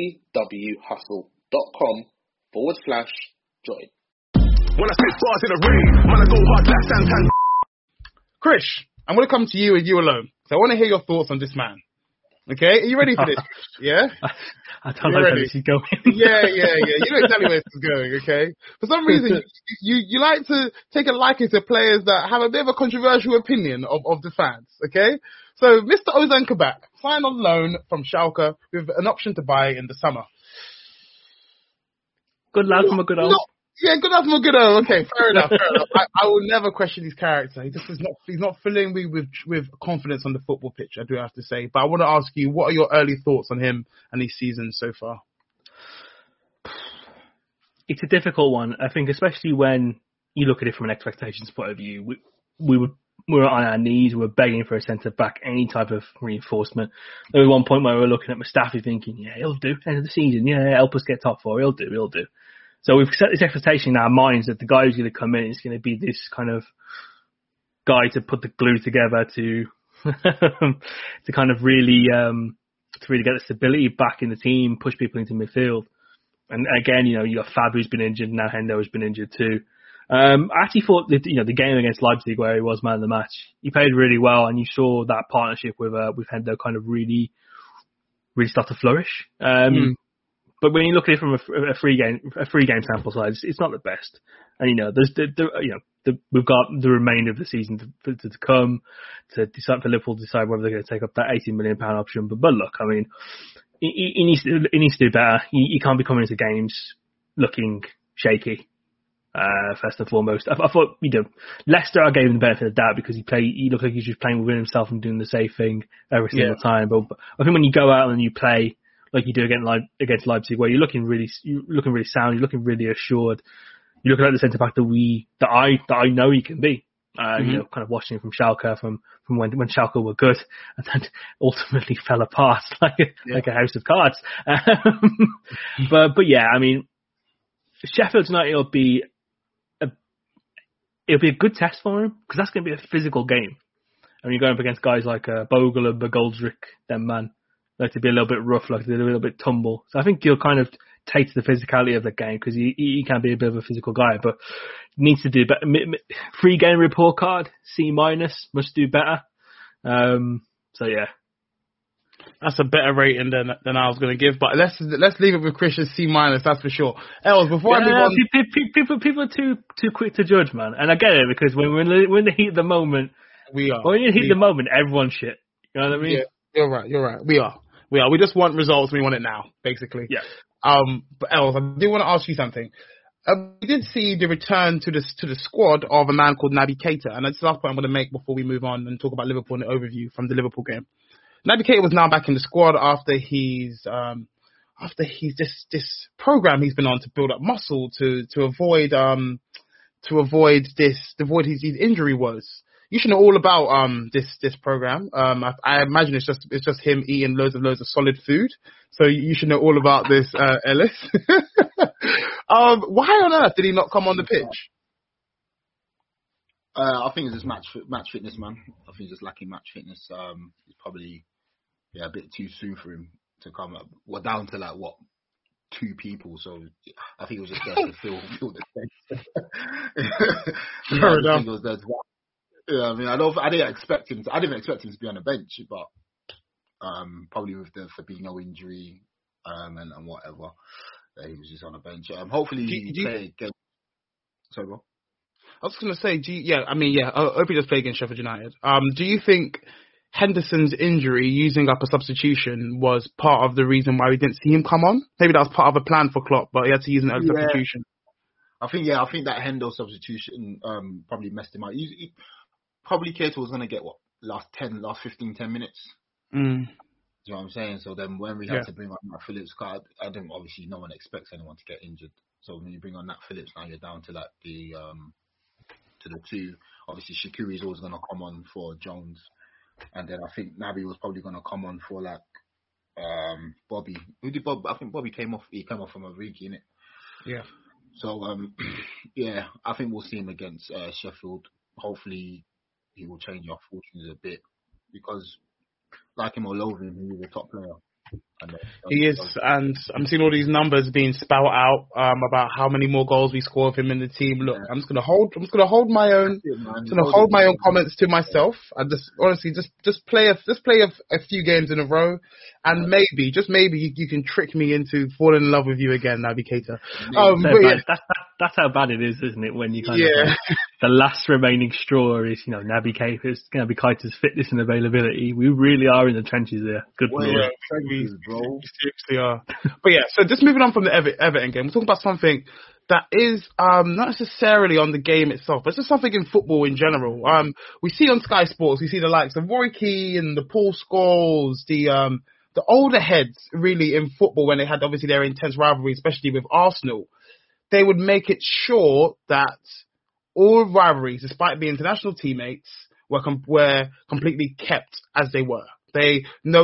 bwhustle.com/join. When I spit bars in the rain, man, I go hard like Santan. Krish, I'm going to come to you and you alone. So I want to hear your thoughts on this man. Okay? Are you ready for this? Yeah? I don't know where this is going. Yeah. You don't tell me where this is going, okay? For some reason, you like to take a liking to players that have a bit of a controversial opinion of the fans, okay? So, Mr. Ozan Kabak signed on loan from Schalke with an option to buy in the summer. Good lad from a good old. Yeah, good lad from a good old. Okay, fair enough. I will never question his character. He's not filling me with confidence on the football pitch, I do have to say. But I want to ask you, what are your early thoughts on him and his season so far? It's a difficult one. I think, especially when you look at it from an expectations point of view. We were on our knees. We were begging for a centre back, any type of reinforcement. There was one point where we were looking at Mustafi thinking, yeah, he'll do. End of the season, yeah, help us get top four. He'll do. So we've set this expectation in our minds that the guy who's going to come in is going to be this kind of guy to put the glue together to to kind of really get the stability back in the team, push people into midfield. And again, you got Fab who's been injured, now Hendo has been injured too. I actually thought that the game against Leipzig where he was man of the match, he played really well, and you saw that partnership with Hendo kind of really start to flourish. But when you look at it from a free game sample size, it's not the best. And we've got the remainder of the season to come to decide for Liverpool to decide whether they're going to take up that £18 million option. But look, I mean, he needs to do better. He can't be coming into games looking shaky. First and foremost, I thought Leicester, I gave him the benefit of the doubt because he looked like he's just playing within himself and doing the safe thing every single time. But I think when you go out and you play like you do against Leipzig, where you're looking really sound, you're looking really assured, you're looking at the centre back that I know he can be. Kind of watching him from Schalke, from when Schalke were good, and then ultimately fell apart like a house of cards. But yeah, I mean, Sheffield United will be a good test for him because that's going to be a physical game. I mean, you're going up against guys like Bogle and Bagoldrick, them man. Like to be a little bit rough, like to be a little bit tumble. So I think he'll kind of take to the physicality of the game because he can be a bit of a physical guy, but needs to do better. Free game report card, C-, must do better. So yeah. That's a better rating than I was going to give, but let's leave it with Christian C-, that's for sure. Els, before I move on, people are too quick to judge, man, and I get it because when we're in the heat of the moment, we are. When you're in the heat of the moment, everyone's shit. You know what I mean? Yeah, you're right. We are. We just want results. We want it now, basically. Yeah. But Els, I do want to ask you something. We did see the return to the squad of a man called Naby Keita, and that's the last point I'm going to make before we move on and talk about Liverpool and the overview from the Liverpool game. Naby Keita was now back in the squad after he's this program he's been on to build up muscle to avoid his injury woes. You should know all about this program. I imagine it's just him eating loads of solid food. So you should know all about this, Ellis. Why on earth did he not come on the pitch? I think it's just match fitness, man. I think he's just lacking match fitness. It's probably a bit too soon for him to come up. We're down to like what? 2 people, so I think it was just there to fill the space. Fair enough. Yeah, I mean, I didn't expect him to be on the bench, but probably with the Fabinho injury and whatever, he was just on the bench. Hopefully, he play against. Sorry, bro. I was going to say, I hope he does play against Sheffield United. Do you think Henderson's injury, using up a substitution, was part of the reason why we didn't see him come on? Maybe that was part of a plan for Klopp, but he had to use an early substitution. I think that Hendo substitution probably messed him out. Probably Keita was going to get last 10 minutes. Do you know what I'm saying? So then when we had to bring on Nat Phillips, I don't, obviously no one expects anyone to get injured. So when you bring on Nat Phillips, now you're down to like the 2. Obviously Shaqiri is always going to come on for Jones, and then I think Naby was probably going to come on for like Bobby. Who did Bob? I think Bobby came off. He came off from Origi, innit? Yeah. So I think we'll see him against Sheffield. Hopefully he will change our fortunes a bit because, like him or loathe him, he's a top player. He is, and I'm seeing all these numbers being spout out about how many more goals we score with him in the team. Look, I'm just gonna hold my own. I'm just gonna hold my own comments to myself. And just honestly, just play a few games in a row, and maybe, just maybe, you can trick me into falling in love with you again, Naby Keita. that's how bad it is, isn't it? When you kind of the last remaining straw is, Naby Keita's fitness and availability. We really are in the trenches there. Good for you. We seriously are. But yeah, so just moving on from the Everton game, we're talking about something that is not necessarily on the game itself, but it's just something in football in general. We see on Sky Sports, we see the likes of Roy Keane, the Paul Scholes, the older heads really in football when they had obviously their intense rivalry, especially with Arsenal. They would make it sure that all rivalries, despite being international teammates, were completely kept as they were. You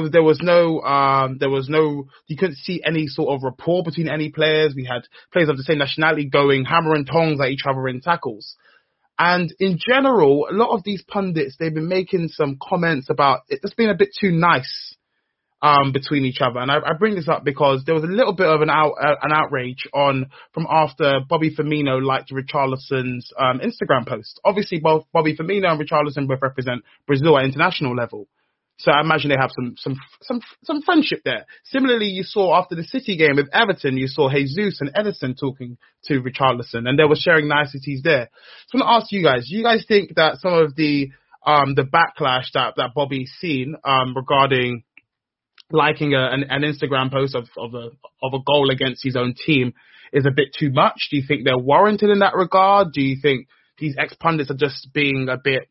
couldn't see any sort of rapport between any players. We had players of the same nationality going hammer and tongs at each other in tackles. And in general, a lot of these pundits, they've been making some comments about it just being a bit too nice between each other. And I bring this up because there was a little bit of an outrage from after Bobby Firmino liked Richarlison's Instagram post. Obviously, both Bobby Firmino and Richarlison both represent Brazil at international level. So I imagine they have some friendship there. Similarly, you saw after the City game with Everton, you saw Jesus and Ederson talking to Richarlison, and they were sharing niceties there. So I'm going to ask you guys, do you guys think that some of the backlash that Bobby's seen regarding liking an Instagram post of a goal against his own team is a bit too much? Do you think they're warranted in that regard? Do you think these ex-pundits are just being a bit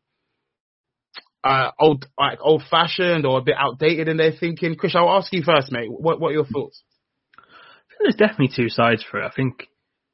old-fashioned or a bit outdated in their thinking? Chris, I'll ask you first, mate. What are your thoughts? I think there's definitely two sides for it. I think,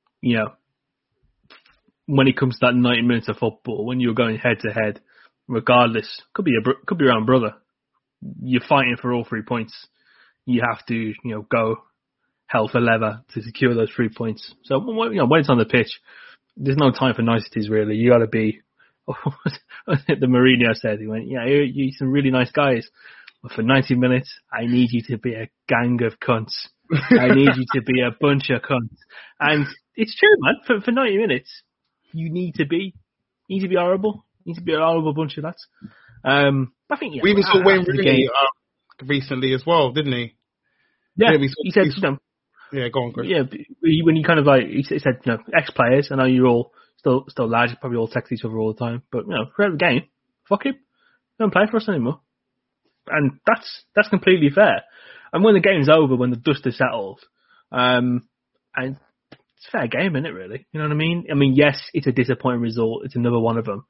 when it comes to that 90 minutes of football, when you're going head-to-head, regardless, could be your own brother, you're fighting for all 3 points. You have to, go hell for leather to secure those 3 points. So, when it's on the pitch, there's no time for niceties, really. You got to be... the Mourinho said, he went, you're some really nice guys, but for 90 minutes, I need you to be a gang of cunts. I need you to be a bunch of cunts. And it's true, man. For 90 minutes, you need to be horrible. You need to be a horrible bunch of lads. I think we even saw Wayne Rooney recently as well, didn't he? Yeah, he said, yeah, go on, Chris. Yeah, when you kind of he said, ex-players, I know you're all still lads, you probably all text each other all the time, but throughout the game, fuck him, don't play for us anymore, and that's completely fair. And when the game's over, when the dust is settled, and it's a fair game, isn't it? Really, you know what I mean? I mean, yes, it's a disappointing result. It's another one of them,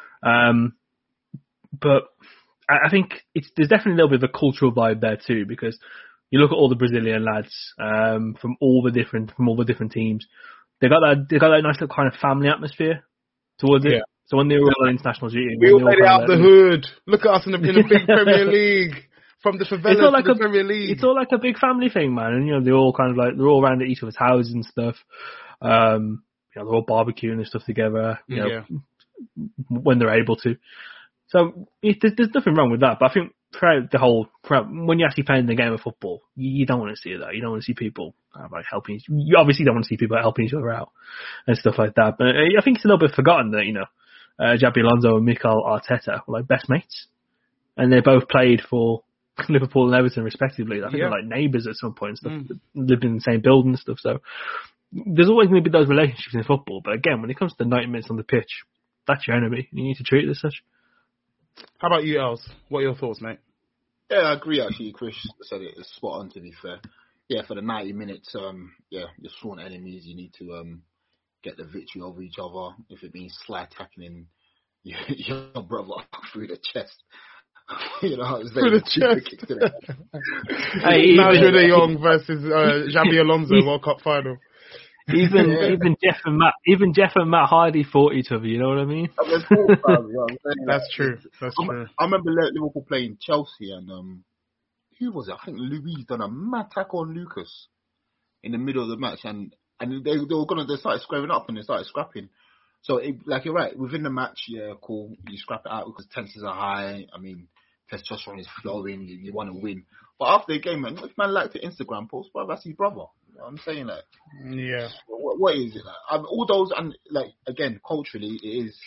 but I think there's definitely a little bit of a cultural vibe there too, because you look at all the Brazilian lads from all the different teams. They got that nice little kind of family atmosphere towards it. So when they were all on international duty, we all made it out the hood. Look at us in the big Premier League, from the favelas to the Premier League. It's all like a big family thing, man. And they're all kind of they're all around at each other's houses and stuff. They're all barbecuing and stuff together. When they're able to. So there's nothing wrong with that. But I think when you're actually playing the game of football, you don't want to see that. You don't want to see people helping. You obviously don't want to see people helping each other out and stuff like that. But I think it's a little bit forgotten that Xabi Alonso and Mikel Arteta were best mates, and they both played for Liverpool and Everton respectively. I think they're neighbours at some point, and stuff. Lived in the same building and stuff. So there's always going to be those relationships in football. But again, when it comes to 90 minutes on the pitch, that's your enemy. You need to treat it as such. How about you, Els? What are your thoughts, mate? Yeah, I agree, actually. Chris said it is spot on, to be fair. Yeah, for the 90 minutes, your sworn enemies, you need to get the victory over each other. If it means slide tackling your brother through the chest. Through the chest. Nigel De Jong versus Xabi Alonso World Cup final. Even Jeff and Matt Hardy fought each other. You know what I mean? That's true. I remember Liverpool playing Chelsea, and who was it? I think Luis done a mad tackle on Lucas in the middle of the match, and they started squaring up and they started scrapping. So you're right, within the match, cool, you scrap it out because tensions are high. I mean, testosterone is flowing. You want to win. But after the game, man, if man liked the Instagram post, bro, that's his brother. You know what I'm saying? Yeah. What is it? All those, and again, culturally, it is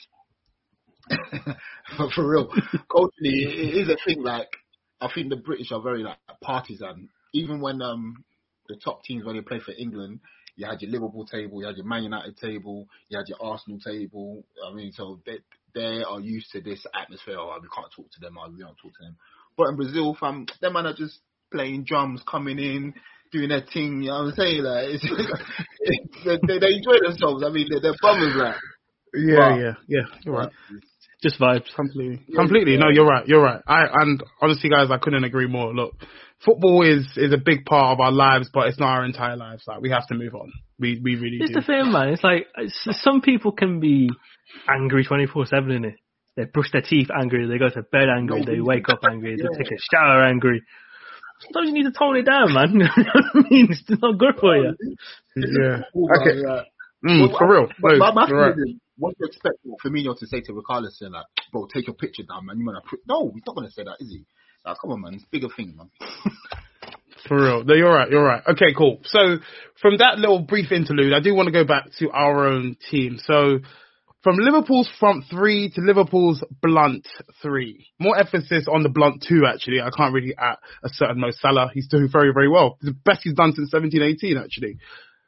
for real. Culturally, it is a thing. I think the British are very partisan. Even when the top teams, when they play for England, You had your Liverpool table, you had your Man United table, you had your Arsenal table. I mean, so they are used to this atmosphere. Oh, we can't talk to them. We don't talk to them. But in Brazil, fam, them man are just playing drums, coming in, doing their thing. You know what I'm saying? Like, they enjoy themselves. I mean, they're brothers, like. Yeah. You're right. Just vibes. Completely. No, you're right. And honestly, guys, I couldn't agree more. Look, football is a big part of our lives, but it's not our entire lives. Like, we have to move on. We really do. It's the thing, man. It's like, some people can be angry 24/7, innit? They brush their teeth angry, they go to bed angry, they wake up angry, they take a shower angry. Sometimes you need to tone it down, man. You know what I mean? It's not good for you. Yeah. Okay. For real. My feeling, what do you expect Firmino to say to Richarlison, like, bro, take your picture down, man? No, he's not going to say that, is he? Like, come on, man. It's a bigger thing, man. For real. No, you're right. Okay, cool. So, from that little brief interlude, I do want to go back to our own team. So, from Liverpool's front three to Liverpool's blunt three. More emphasis on the blunt two, actually. I can't really at a certain Mo Salah. He's doing very, very well. The best he's done since 17-18, actually.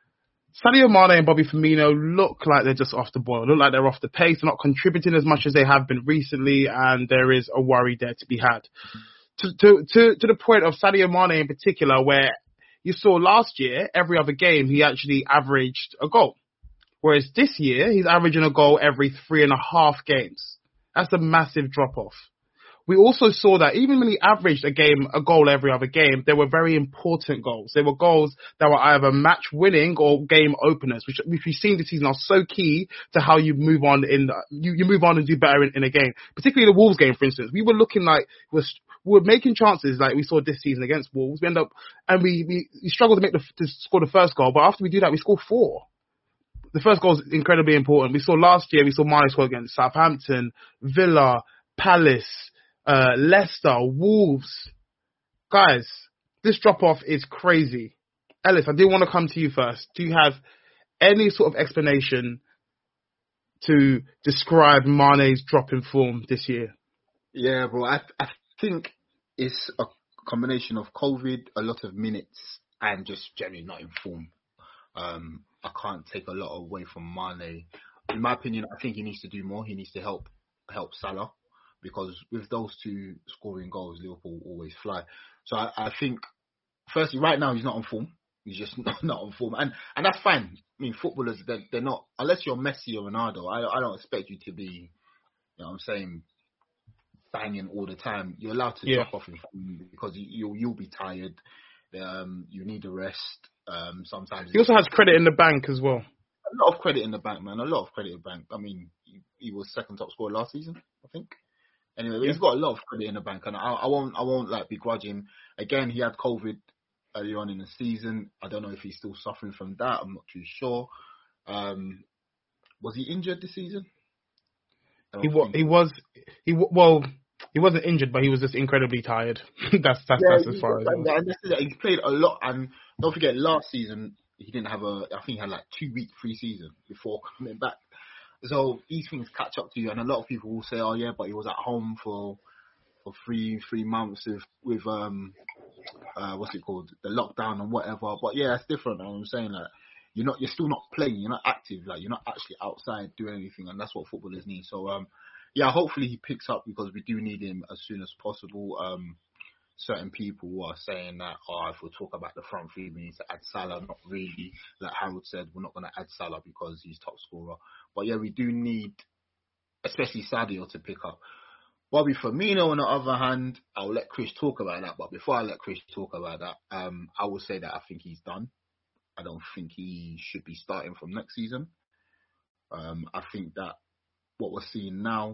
Sadio Mane and Bobby Firmino look like they're just off the boil. Look like they're off the pace. They're not contributing as much as they have been recently, and there is a worry there to be had. To the point of Sadio Mane in particular, where you saw last year, every other game, he actually averaged a goal. Whereas this year, he's averaging a goal every 3.5 games. That's a massive drop-off. We also saw that even when he averaged a goal every other game, they were very important goals. They were goals that were either match-winning or game openers, which we've seen this season are so key to how you move on you move on and do better in a game. Particularly the Wolves game, for instance. We were looking like we were making chances like we saw this season against Wolves. We end up and we struggled to score the first goal, but after we do that, we score 4. The first goal is incredibly important. We saw last year, Mane score against Southampton, Villa, Palace, Leicester, Wolves. Guys, this drop-off is crazy. Ellis, I do want to come to you first. Do you have any sort of explanation to describe Mane's drop in form this year? Yeah, bro. I think it's a combination of COVID, a lot of minutes, and just generally not in form. I can't take a lot away from Mane. In my opinion, I think he needs to do more. He needs to help Salah, because with those two scoring goals, Liverpool always fly. So I think, firstly, right now he's not on form. He's just not on form, and that's fine. I mean, footballers, they're not, unless you're Messi or Ronaldo. I don't expect you to be, you know what I'm saying, banging all the time. You're allowed to drop off in form because you'll be tired. You need a rest. Sometimes he also has credit in the bank as well. A lot of credit in the bank, man. A lot of credit in the bank. I mean, he was second top scorer last season, I think. Anyway, he's got a lot of credit in the bank, and I won't like begrudge him. Again, he had COVID early on in the season. I don't know if he's still suffering from that. I'm not too sure. Was he injured this season? He wasn't injured, but he was just incredibly tired. that's as far as it was. He played a lot, and don't forget, last season he didn't have I think he had like 2 weeks pre-season before coming back. So these things catch up to you, and a lot of people will say, "Oh yeah, but he was at home for 3 months with what's it called, the lockdown and whatever." But yeah, it's different. I'm saying that you're still not playing, you're not active, like you're not actually outside doing anything, and that's what footballers need. So yeah, hopefully he picks up, because we do need him as soon as possible. Certain people are saying that, if we talk about the front three, we need to add Salah. Not really. Like Harold said, we're not going to add Salah because he's top scorer. But yeah, we do need, especially Sadio, to pick up. Bobby Firmino, on the other hand, I'll let Chris talk about that. But before I let Chris talk about that, I will say that I think he's done. I don't think he should be starting from next season. I think that what we're seeing now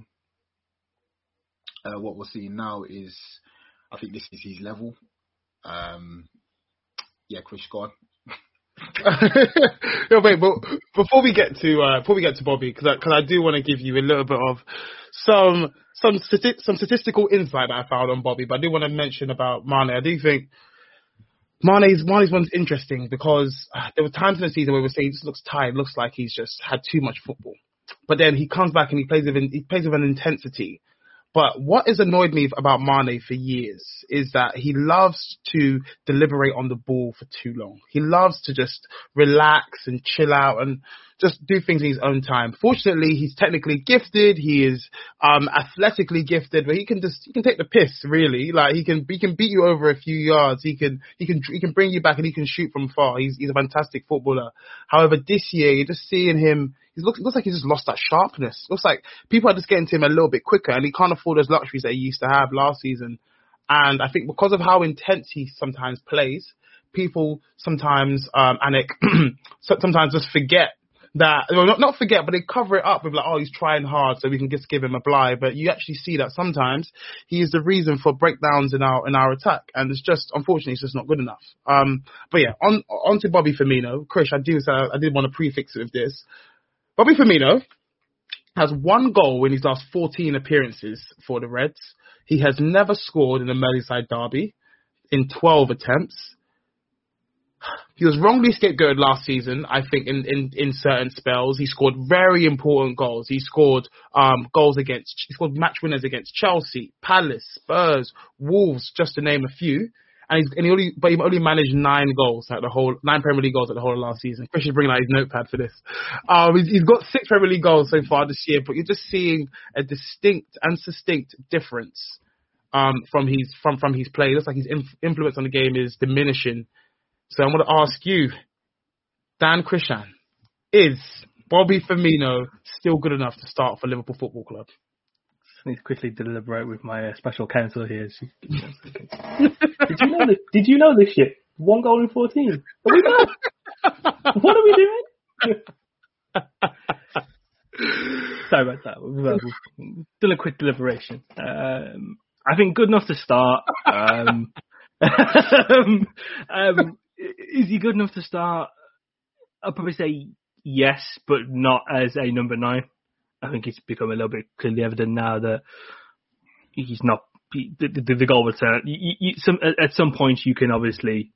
is, I think this is his level. Yeah, Chris, go on. No, wait, but before we get to Bobby, because I do want to give you a little bit of some statistical insight that I found on Bobby, but I do want to mention about Mane. I do think Mane's one's interesting, because there were times in the season where we were saying he just looks tired, looks like he's just had too much football, but then he comes back and he plays with an intensity. But what has annoyed me about Mane for years is that he loves to deliberate on the ball for too long. He loves to just relax and chill out and just do things in his own time. Fortunately, he's technically gifted. He is athletically gifted, but he can take the piss, really. Like he can beat you over a few yards. He can bring you back and he can shoot from far. He's a fantastic footballer. However, this year you're just seeing him. It looks like he's just lost that sharpness. It looks like people are just getting to him a little bit quicker, and he can't afford those luxuries that he used to have last season. And I think because of how intense he sometimes plays, people sometimes sometimes just forget that, well, not forget, but they cover it up with like, oh, he's trying hard, so we can just give him a bly. But you actually see that sometimes he is the reason for breakdowns in our attack, and it's just, unfortunately, it's just not good enough. But yeah, on to Bobby Firmino. Krish, I did want to prefix it with this. Bobby Firmino has 1 goal in his last 14 appearances for the Reds. He has never scored in a Merseyside derby in 12 attempts. He was wrongly scapegoated last season, I think, in certain spells. He scored very important goals. He scored he scored match winners against Chelsea, Palace, Spurs, Wolves, just to name a few. And he only managed 9 goals at 9 Premier League goals at the whole of last season. Chris is bringing out his notepad for this. He's got 6 Premier League goals so far this year, but you're just seeing a distinct difference from his play. It looks like his influence on the game is diminishing. So I'm going to ask you, Dan Krishan, is Bobby Firmino still good enough to start for Liverpool Football Club? I need to quickly deliberate with my special counsel here. Did you know this shit? 1 goal in 14. Are we done? What are we doing? Sorry about that. We've done a quick deliberation. I think good enough to start. Is he good enough to start? I'll probably say yes, but not as a number 9. I think it's become a little bit clearly evident now that he's not the goal return. At some point, you can obviously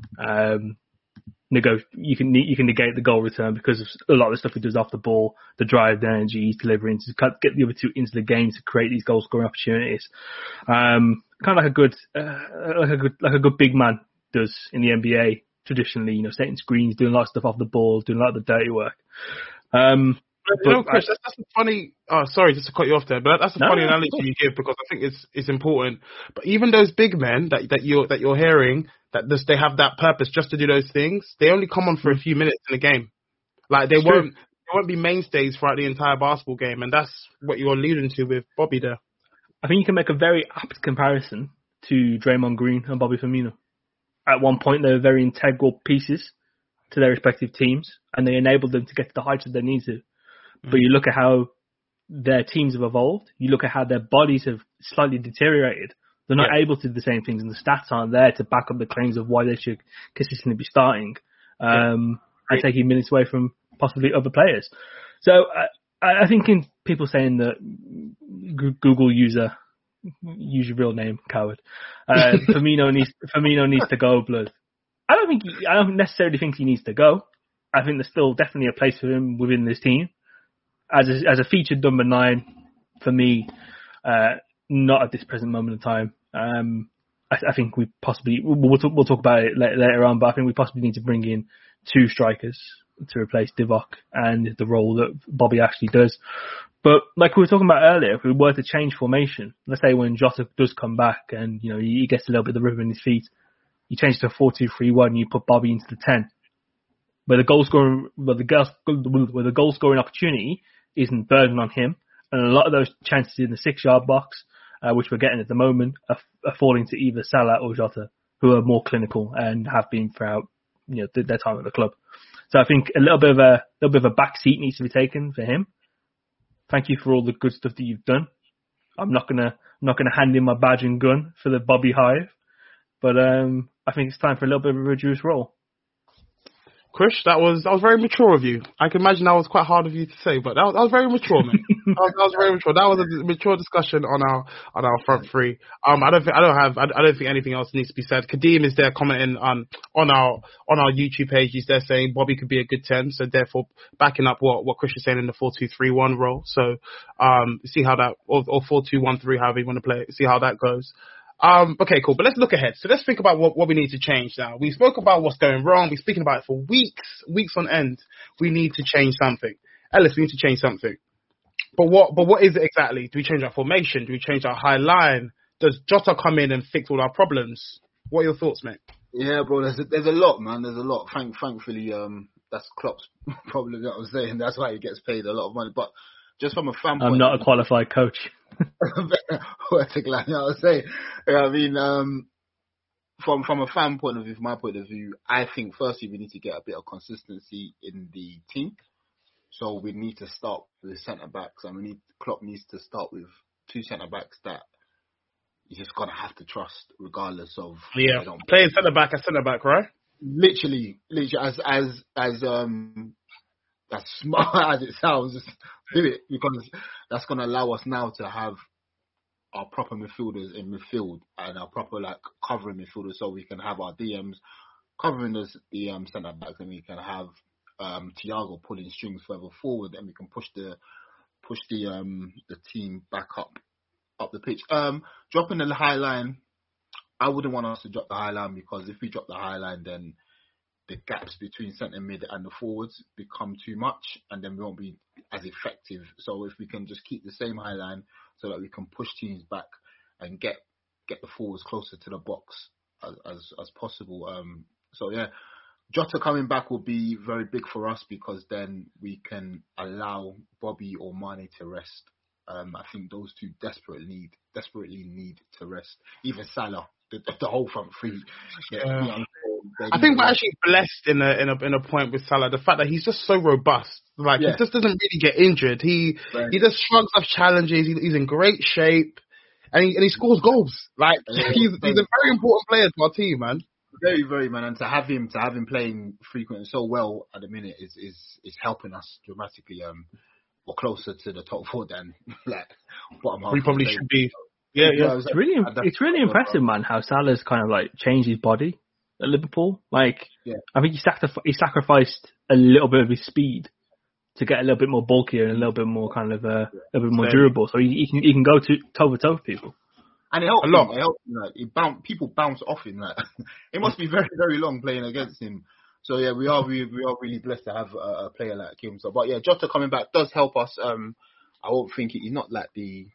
you can negate the goal return because of a lot of the stuff he does off the ball, the drive, the energy he's delivering to get the other two into the game to create these goal scoring opportunities. Kind of like a good big man does in the NBA traditionally. Setting screens, doing a lot of stuff off the ball, doing a lot of the dirty work. Chris, that's a funny. Oh, sorry, just to cut you off there, but that's a funny analogy you give because I think it's important. But even those big men that you're hearing that they have that purpose just to do those things, they only come on for a few minutes in the game. Like they won't be mainstays throughout the entire basketball game, and that's what you're alluding to with Bobby there. I think you can make a very apt comparison to Draymond Green and Bobby Firmino. At one point, they were very integral pieces to their respective teams, and they enabled them to get to the heights that they need to. But you look at how their teams have evolved. You look at how their bodies have slightly deteriorated. They're not able to do the same things, and the stats aren't there to back up the claims of why they should consistently be starting and taking minutes away from possibly other players. So I think in people saying that Google user, use your real name, coward. Firmino needs to go, blood. I don't necessarily think he needs to go. I think there's still definitely a place for him within this team. As a featured number 9, for me, not at this present moment in time. I think we possibly we'll talk about it later on, but I think we possibly need to bring in 2 strikers to replace Divock and the role that Bobby actually does. But like we were talking about earlier, if we were to change formation, let's say when Jota does come back and he gets a little bit of the rhythm in his feet, you change to a 4-2-3-1, you put Bobby into the 10, where the goal scoring opportunity isn't burdened on him, and a lot of those chances in the 6-yard box, which we're getting at the moment, are falling to either Salah or Jota, who are more clinical and have been throughout their time at the club. So I think a little bit of a back seat needs to be taken for him. Thank you for all the good stuff that you've done. I'm not gonna hand in my badge and gun for the Bobby Hive, but I think it's time for a little bit of a reduced role. Krish, that was very mature of you. I can imagine that was quite hard of you to say, but that was very mature, man. that was very mature. That was a mature discussion on our front three. I don't think anything else needs to be said. Kadeem is there commenting on our YouTube page. He's there saying Bobby could be a good 10, so therefore backing up what Krish is saying in the 4-2-3-1 role. So see how that or 4-2-1-3, however you want to play it. See how that goes. Okay, cool. But let's look ahead. So let's think about what we need to change now. We spoke about what's going wrong. We're speaking about it for weeks on end. We need to change something. Ellis, we need to change something. But what is it exactly? Do we change our formation? Do we change our high line? Does Jota come in and fix all our problems? What are your thoughts, mate? Yeah, bro. There's a lot, man. There's a lot. Thankfully, that's Klopp's problem. That I was saying. That's why he gets paid a lot of money. But just from a fan point, I'm not a qualified coach. I was saying, I mean, from a fan point of view, from my point of view, I think firstly we need to get a bit of consistency in the team. So we need to start with centre backs, and Klopp needs to start with 2 centre backs that you're just gonna have to trust, regardless of playing centre back, right? Literally, as smart as it sounds, just do it, because that's going to allow us now to have our proper midfielders in midfield and our proper covering midfielders, so we can have our DMs covering the centre backs, and we can have Thiago pulling strings further forward, and we can push the team back up the pitch. Dropping the high line, I wouldn't want us to drop the high line, because if we drop the high line, then the gaps between centre mid and the forwards become too much, and then we won't be as effective. So if we can just keep the same high line, so that we can push teams back and get the forwards closer to the box as possible. So yeah, Jota coming back will be very big for us, because then we can allow Bobby or Mane to rest. I think those two desperately need to rest. Even Salah, the whole front three. Yeah. I think we're actually blessed in a point with Salah, the fact that he's just so robust. He just doesn't really get injured. He just shrugs off challenges. He's in great shape, and he scores goals. He's a very important player to our team, man. Very, very, man. And to have him playing frequently so well at the minute is helping us dramatically. Or closer to the top 4 than bottom half. We probably should be. Yeah. It's really impressive, man, how Salah's kind of changed his body at Liverpool. I think he sacrificed a little bit of his speed to get a little bit more bulkier and a little bit more kind of a little bit more durable, so he can go toe to toe with people. And it helped a lot. It helped. People bounce off him. It must be very, very long playing against him. So yeah, we are really blessed to have a player like him. So, but yeah, Jota coming back does help us. I won't think he's not going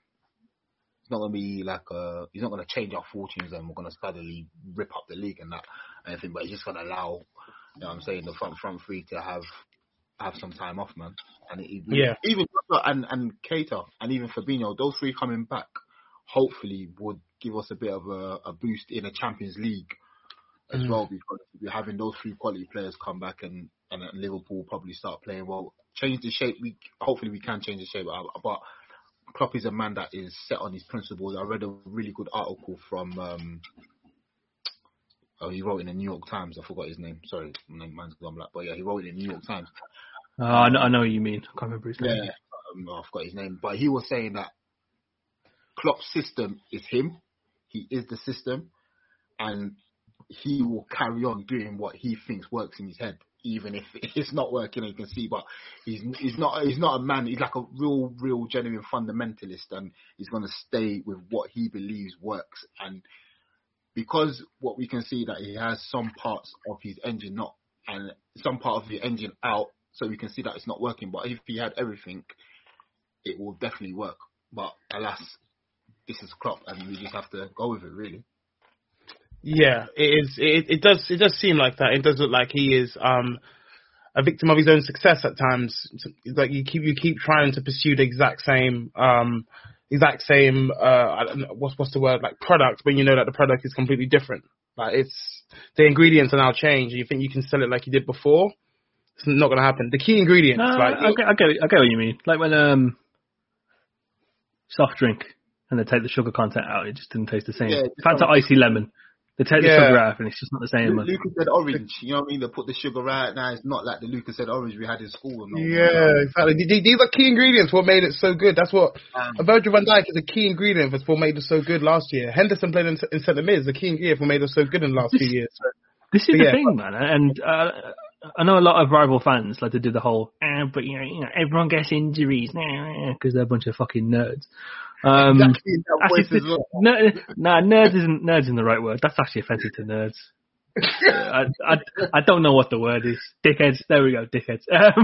to be he's not going to change our fortunes and we're going to suddenly rip up the league and that anything. But he's just going to allow, the front three to have some time off, man. And even Jota and Keita and even Fabinho, those 3 coming back, hopefully would give us a bit of a boost in a Champions League as well, because we're having those 3 quality players come back and Liverpool probably start playing well. Change the shape. Hopefully we can change the shape. But Klopp is a man that is set on his principles. I read a really good article from he wrote in the New York Times. I forgot his name. Sorry, mine's gone black. But yeah, he wrote it in the New York Times. I know what you mean. I can't remember his name. Yeah, I forgot his name. But he was saying that Klopp's system is him. He is the system, and he will carry on doing what he thinks works in his head, even if it's not working. You can see, but he's not a man. He's like a real genuine fundamentalist, and he's going to stay with what he believes works. And because what we can see that he has some parts of his engine not, and some part of the engine out, so we can see that it's not working. But if he had everything, it will definitely work. But alas, this is Klopp, and we just have to go with it, really. Yeah, it is. It does seem like that. It does look like he is a victim of his own success at times. It's like you keep trying to pursue the exact same what's the word, product, when you know that the product is completely different. It's the ingredients are now changed. You think you can sell it like you did before? It's not going to happen. The key ingredients. I get what you mean. Like when soft drink and they take the sugar content out, it just didn't taste the same. Yeah, Fanta Icy Lemon. They take the sugar out and it's just not the same. Lucas said orange. You know what I mean? They put the sugar out. Now it's not like the Lucas said orange we had in school. Yeah, exactly. These are key ingredients for what made it so good. That's what Virgil van Dijk is a key ingredient for what made it so good last year. Henderson played in centre mid is a key ingredient for what made it so good in the last few years. This is the thing, man. And I know a lot of rival fans like to do the whole, but you know, everyone gets injuries because they're a bunch of fucking nerds. Exactly, nerds isn't the right word. That's actually offensive to nerds. I don't know what the word is. Dickheads. There we go, dickheads.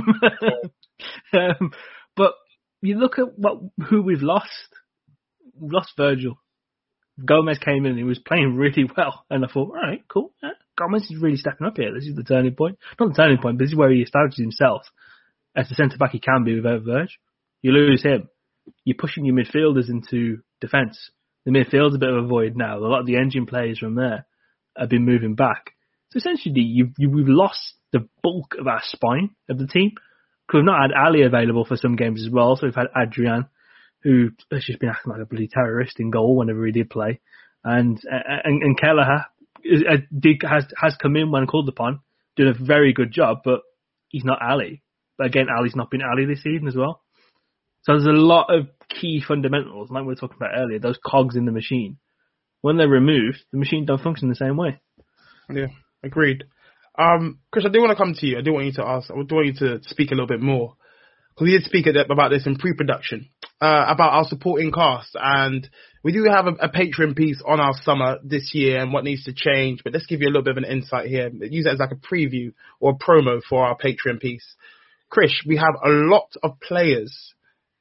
But you look at who we've lost. We've lost Virgil. Gomez came in and he was playing really well, and I thought, all right, cool. Gomez is really stepping up here. This is the turning point. Not the turning point, but this is where he establishes himself as the centre back he can be without Virg. You lose him, you're pushing your midfielders into defence. The midfield's a bit of a void now. A lot of the engine players from there have been moving back. So essentially, we've lost the bulk of our spine of the team. Because we've not had Ali available for some games as well. So we've had Adrian, who has just been acting like a bloody terrorist in goal whenever he did play. And Kelleher has come in when called upon, doing a very good job, but he's not Ali. But again, Ali's not been Ali this season as well. So there's a lot of key fundamentals, like we were talking about earlier, those cogs in the machine. When they're removed, the machine don't function the same way. Yeah, agreed. Chris, I do want to come to you. I do want you to speak a little bit more. Because we did speak about this in pre-production, about our supporting cast. And we do have a Patreon piece on our summer this year and what needs to change. But let's give you a little bit of an insight here. Use it as like a preview or a promo for our Patreon piece. Chris, we have a lot of players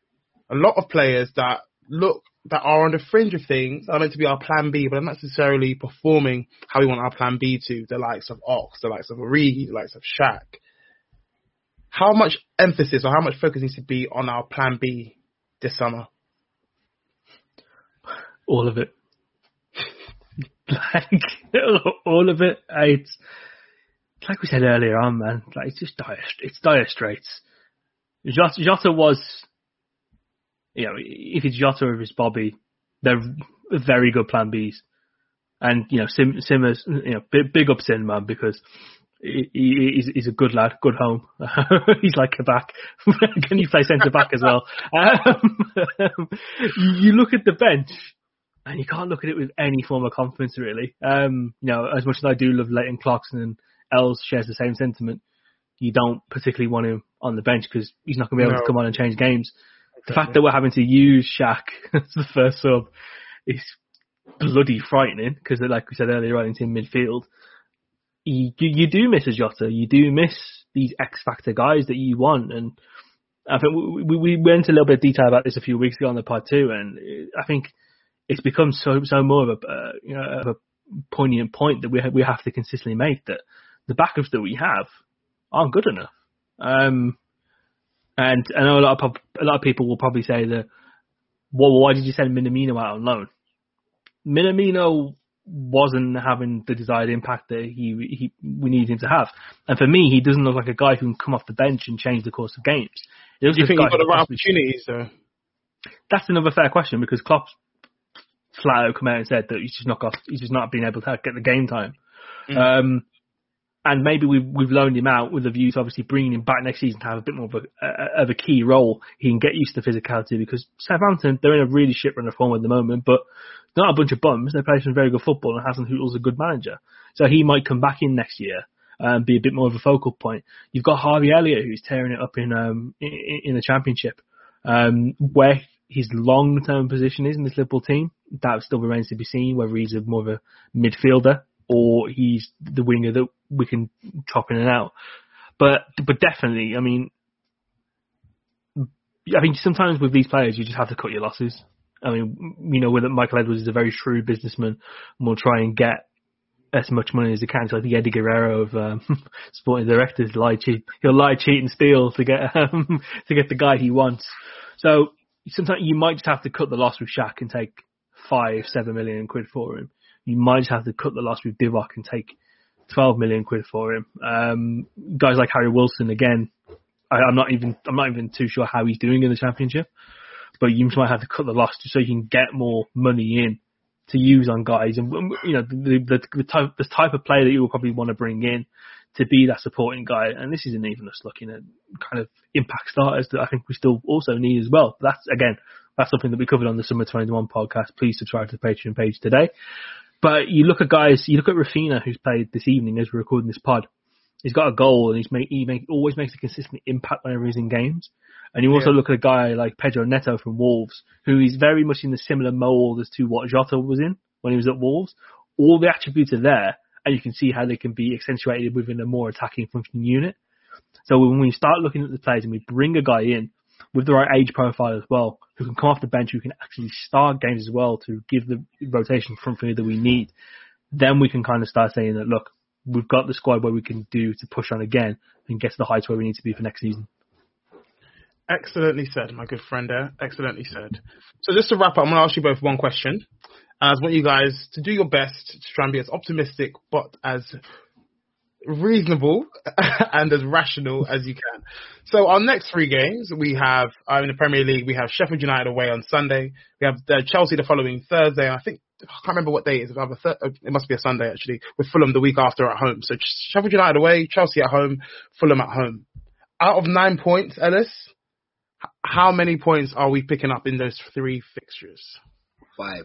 that are on the fringe of things, are meant to be our plan B, but are not necessarily performing how we want our plan B to. The likes of Ox, the likes of Origi, the likes of Shaq. How much emphasis or how much focus needs to be on our plan B this summer? All of it. All of it. It's like we said earlier on, man. Like, it's just dire. It's dire straits. Jota was, you know, if it's Jota or if it's Bobby, they're very good plan Bs. And, you know, Simmers, you know, big up Sin, man, because he's a good lad, good home. He's like Kabak. Can you play centre back as well? You look at the bench and you can't look at it with any form of confidence, really. You know, as much as I do love Leighton Clarkson and Els shares the same sentiment, you don't particularly want him on the bench because he's not going to be able to come on and change games. Exactly. The fact that we're having to use Shaq as the first sub is bloody frightening because, like we said earlier on, in midfield, you do miss a Jota. You do miss these X-Factor guys that you want. And I think we went into a little bit of detail about this a few weeks ago on the pod too, and I think it's become so more of a poignant point that we have to consistently make that the backups that we have aren't good enough. And I know a lot of people will probably say that, well, why did you send Minamino out on loan? Minamino wasn't having the desired impact that we need him to have. And for me, he doesn't look like a guy who can come off the bench and change the course of games. Do you think he's got the right opportunities, though? That's another fair question because Klopp's flat out come out and said that he's just not been able to get the game time. And maybe we've loaned him out with a view to obviously bringing him back next season to have a bit more of a key role. He can get used to physicality because Southampton, they're in a really shit run of form at the moment, but they're not a bunch of bums. They play some very good football and Hasenhüttl's a good manager. So he might come back in next year and be a bit more of a focal point. You've got Harvey Elliott who's tearing it up in the Championship. Where his long-term position is in this Liverpool team, that still remains to be seen, whether he's more of a midfielder or he's the winger that we can chop in and out. But definitely, I mean, sometimes with these players, you just have to cut your losses. I mean, you know, Michael Edwards is a very shrewd businessman and will try and get as much money as he can. So like the Eddie Guerrero of sporting directors, he'll lie, cheat and steal to get the guy he wants. So sometimes you might just have to cut the loss with Shaq and take 5-7 million quid for him. You might just have to cut the loss with Divock and take 12 million quid for him. Guys like Harry Wilson, again, I'm not even too sure how he's doing in the Championship, but you might have to cut the loss just so you can get more money in to use on guys, and you know the type of player that you will probably want to bring in to be that supporting guy. And this isn't even us looking at kind of impact starters that I think we still also need as well. That's something that we covered on the Summer 21 podcast. Please subscribe to the Patreon page today. But you look at guys, you look at Rafinha, who's played this evening as we're recording this pod. He's got a goal, and he always makes a consistent impact whenever he's in games. And you also look at a guy like Pedro Neto from Wolves, who is very much in the similar mould as to what Jota was in when he was at Wolves. All the attributes are there, and you can see how they can be accentuated within a more attacking functioning unit. So when we start looking at the players and we bring a guy in with the right age profile as well, who can come off the bench, who can actually start games as well to give the rotation front three that we need, then we can kind of start saying that, look, we've got the squad where we can do to push on again and get to the heights where we need to be for next season. Excellently said, my good friend there. Excellently said. So just to wrap up, I'm going to ask you both one question. I want you guys to do your best to try and be as optimistic but as reasonable and as rational as you can. So our next 3 games we have in the Premier League, we have Sheffield United away on Sunday. We have Chelsea the following Thursday. And I can't remember what day it is. It must be a Sunday actually. With Fulham the week after at home. So Sheffield United away, Chelsea at home, Fulham at home. Out of 9 points, Ellis, how many points are we picking up in those 3 fixtures? 5.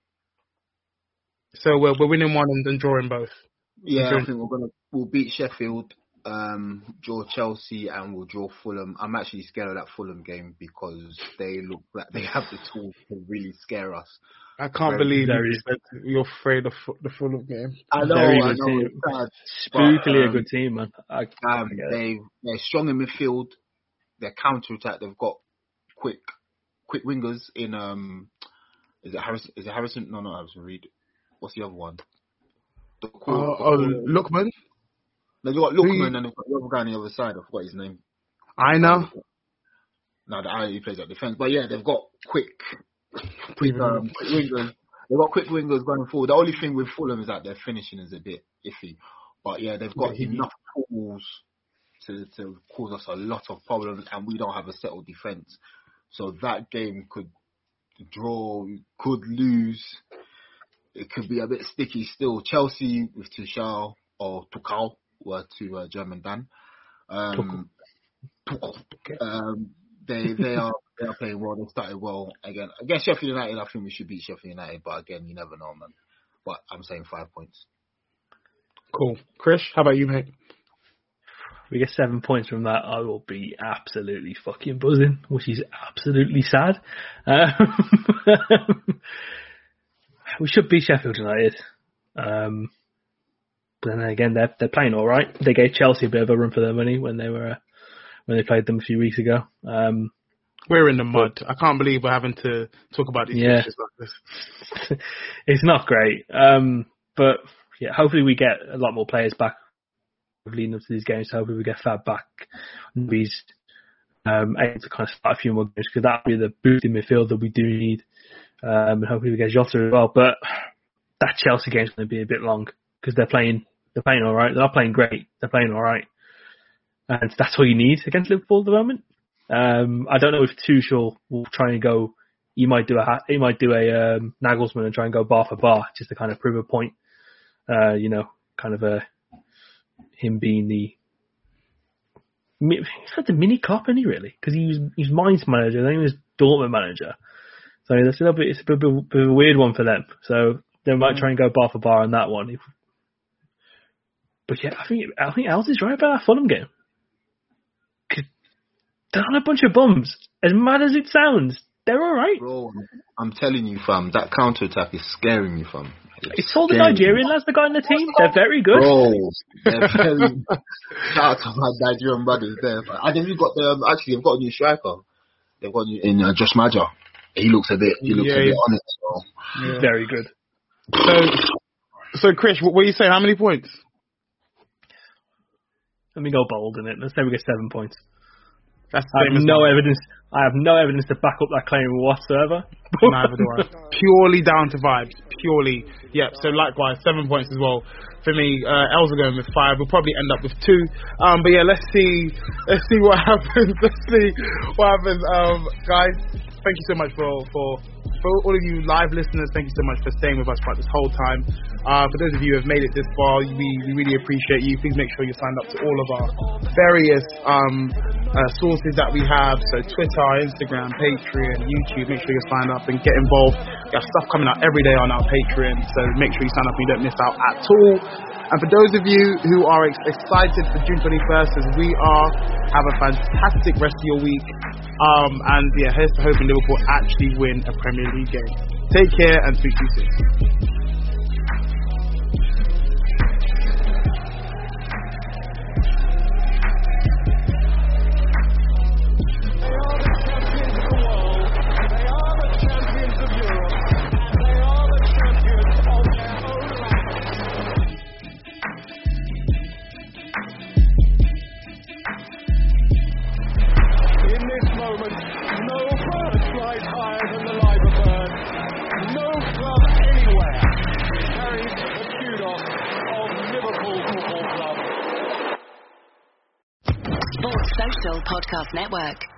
So we're winning one and then drawing both. Yeah, I think we'll beat Sheffield, draw Chelsea, and we'll draw Fulham. I'm actually scared of that Fulham game because they look like they have the tools to really scare us. I can't believe you're afraid of the Fulham game. I know. It's sad, spookily a good team, man. They're strong in midfield. Their counter attack. They've got quick wingers in. Is it Harrison? Is it Harrison? No, not Harrison Reed. What's the other one? Lookman? No, you got Lookman and they've got the other guy on the other side. I forgot his name. I know. No, he plays at defense. But yeah, they've got quick wingers. They've got quick wingers going forward. The only thing with Fulham is that their finishing is a bit iffy. But yeah, they've got enough tools to cause us a lot of problems, and we don't have a settled defense. So that game could draw, could lose. It could be a bit sticky still. Chelsea with Tuchel or Tuchel were to German Dan. They are playing well. They started well again. Against Sheffield United, I think we should beat Sheffield United, but again, you never know, man. But I'm saying 5 points. Cool. Chris, how about you, mate? We get 7 points from that, I will be absolutely fucking buzzing, which is absolutely sad. We should beat Sheffield United. But then again, they're playing all right. They gave Chelsea a bit of a run for their money when they played them a few weeks ago. We're in the mud. I can't believe we're having to talk about these issues like this. It's not great. But yeah, hopefully we get a lot more players back leading up to these games. So hopefully we get Fab back and he's able to kind of start a few more games because that'll be the boost in midfield that we do need. And hopefully we get Jota as well. But that Chelsea game's going to be a bit long because they're playing all right. They're not playing great. They're playing all right. And that's what you need against Liverpool at the moment. I don't know if Tuchel will try and go. He might do a Nagelsmann and try and go bar for bar just to kind of prove a point. Kind of him being he's had the mini Klopp, isn't he really? Because he's Mainz manager, then he was Dortmund manager. So it's a bit of a weird one for them. So they might try and go bar for bar on that one. But yeah, I think Els is right about that Fulham game. They're not a bunch of bums. As mad as it sounds, they're all right. Bro, I'm telling you, fam, that counter-attack is scaring me, fam. It's all the Nigerian lads that got in the team. They're very good. Bro, they're very... Shout out to my Nigerian brothers there. And then we've got they've got a new striker. They've got Josh Maja. He looks a bit on it. So. Yeah. Very good. So Chris, what were you saying? How many points? Let me go bold in it. Let's say we get 7 points. That's I have no evidence to back up that claim whatsoever. Neither do I. Purely down to vibes. Purely. Yep. So likewise, 7 points as well. For me, Els are going with 5. We'll probably end up with 2. But yeah, let's see what happens. Guys, thank you so much for For all of you live listeners, thank you so much for staying with us throughout this whole time. For those of you who have made it this far, we really appreciate you. Please make sure you're signed up to all of our various sources that we have. So Twitter, Instagram, Patreon, YouTube. Make sure you're signed up and get involved. We have stuff coming out every day on our Patreon, so make sure you sign up and you don't miss out at all. And for those of you who are excited for June 21st, as we are, have a fantastic rest of your week. And yeah, here's to hoping Liverpool actually win a Premier League game. Take care and speak to you soon. Social Podcast Network.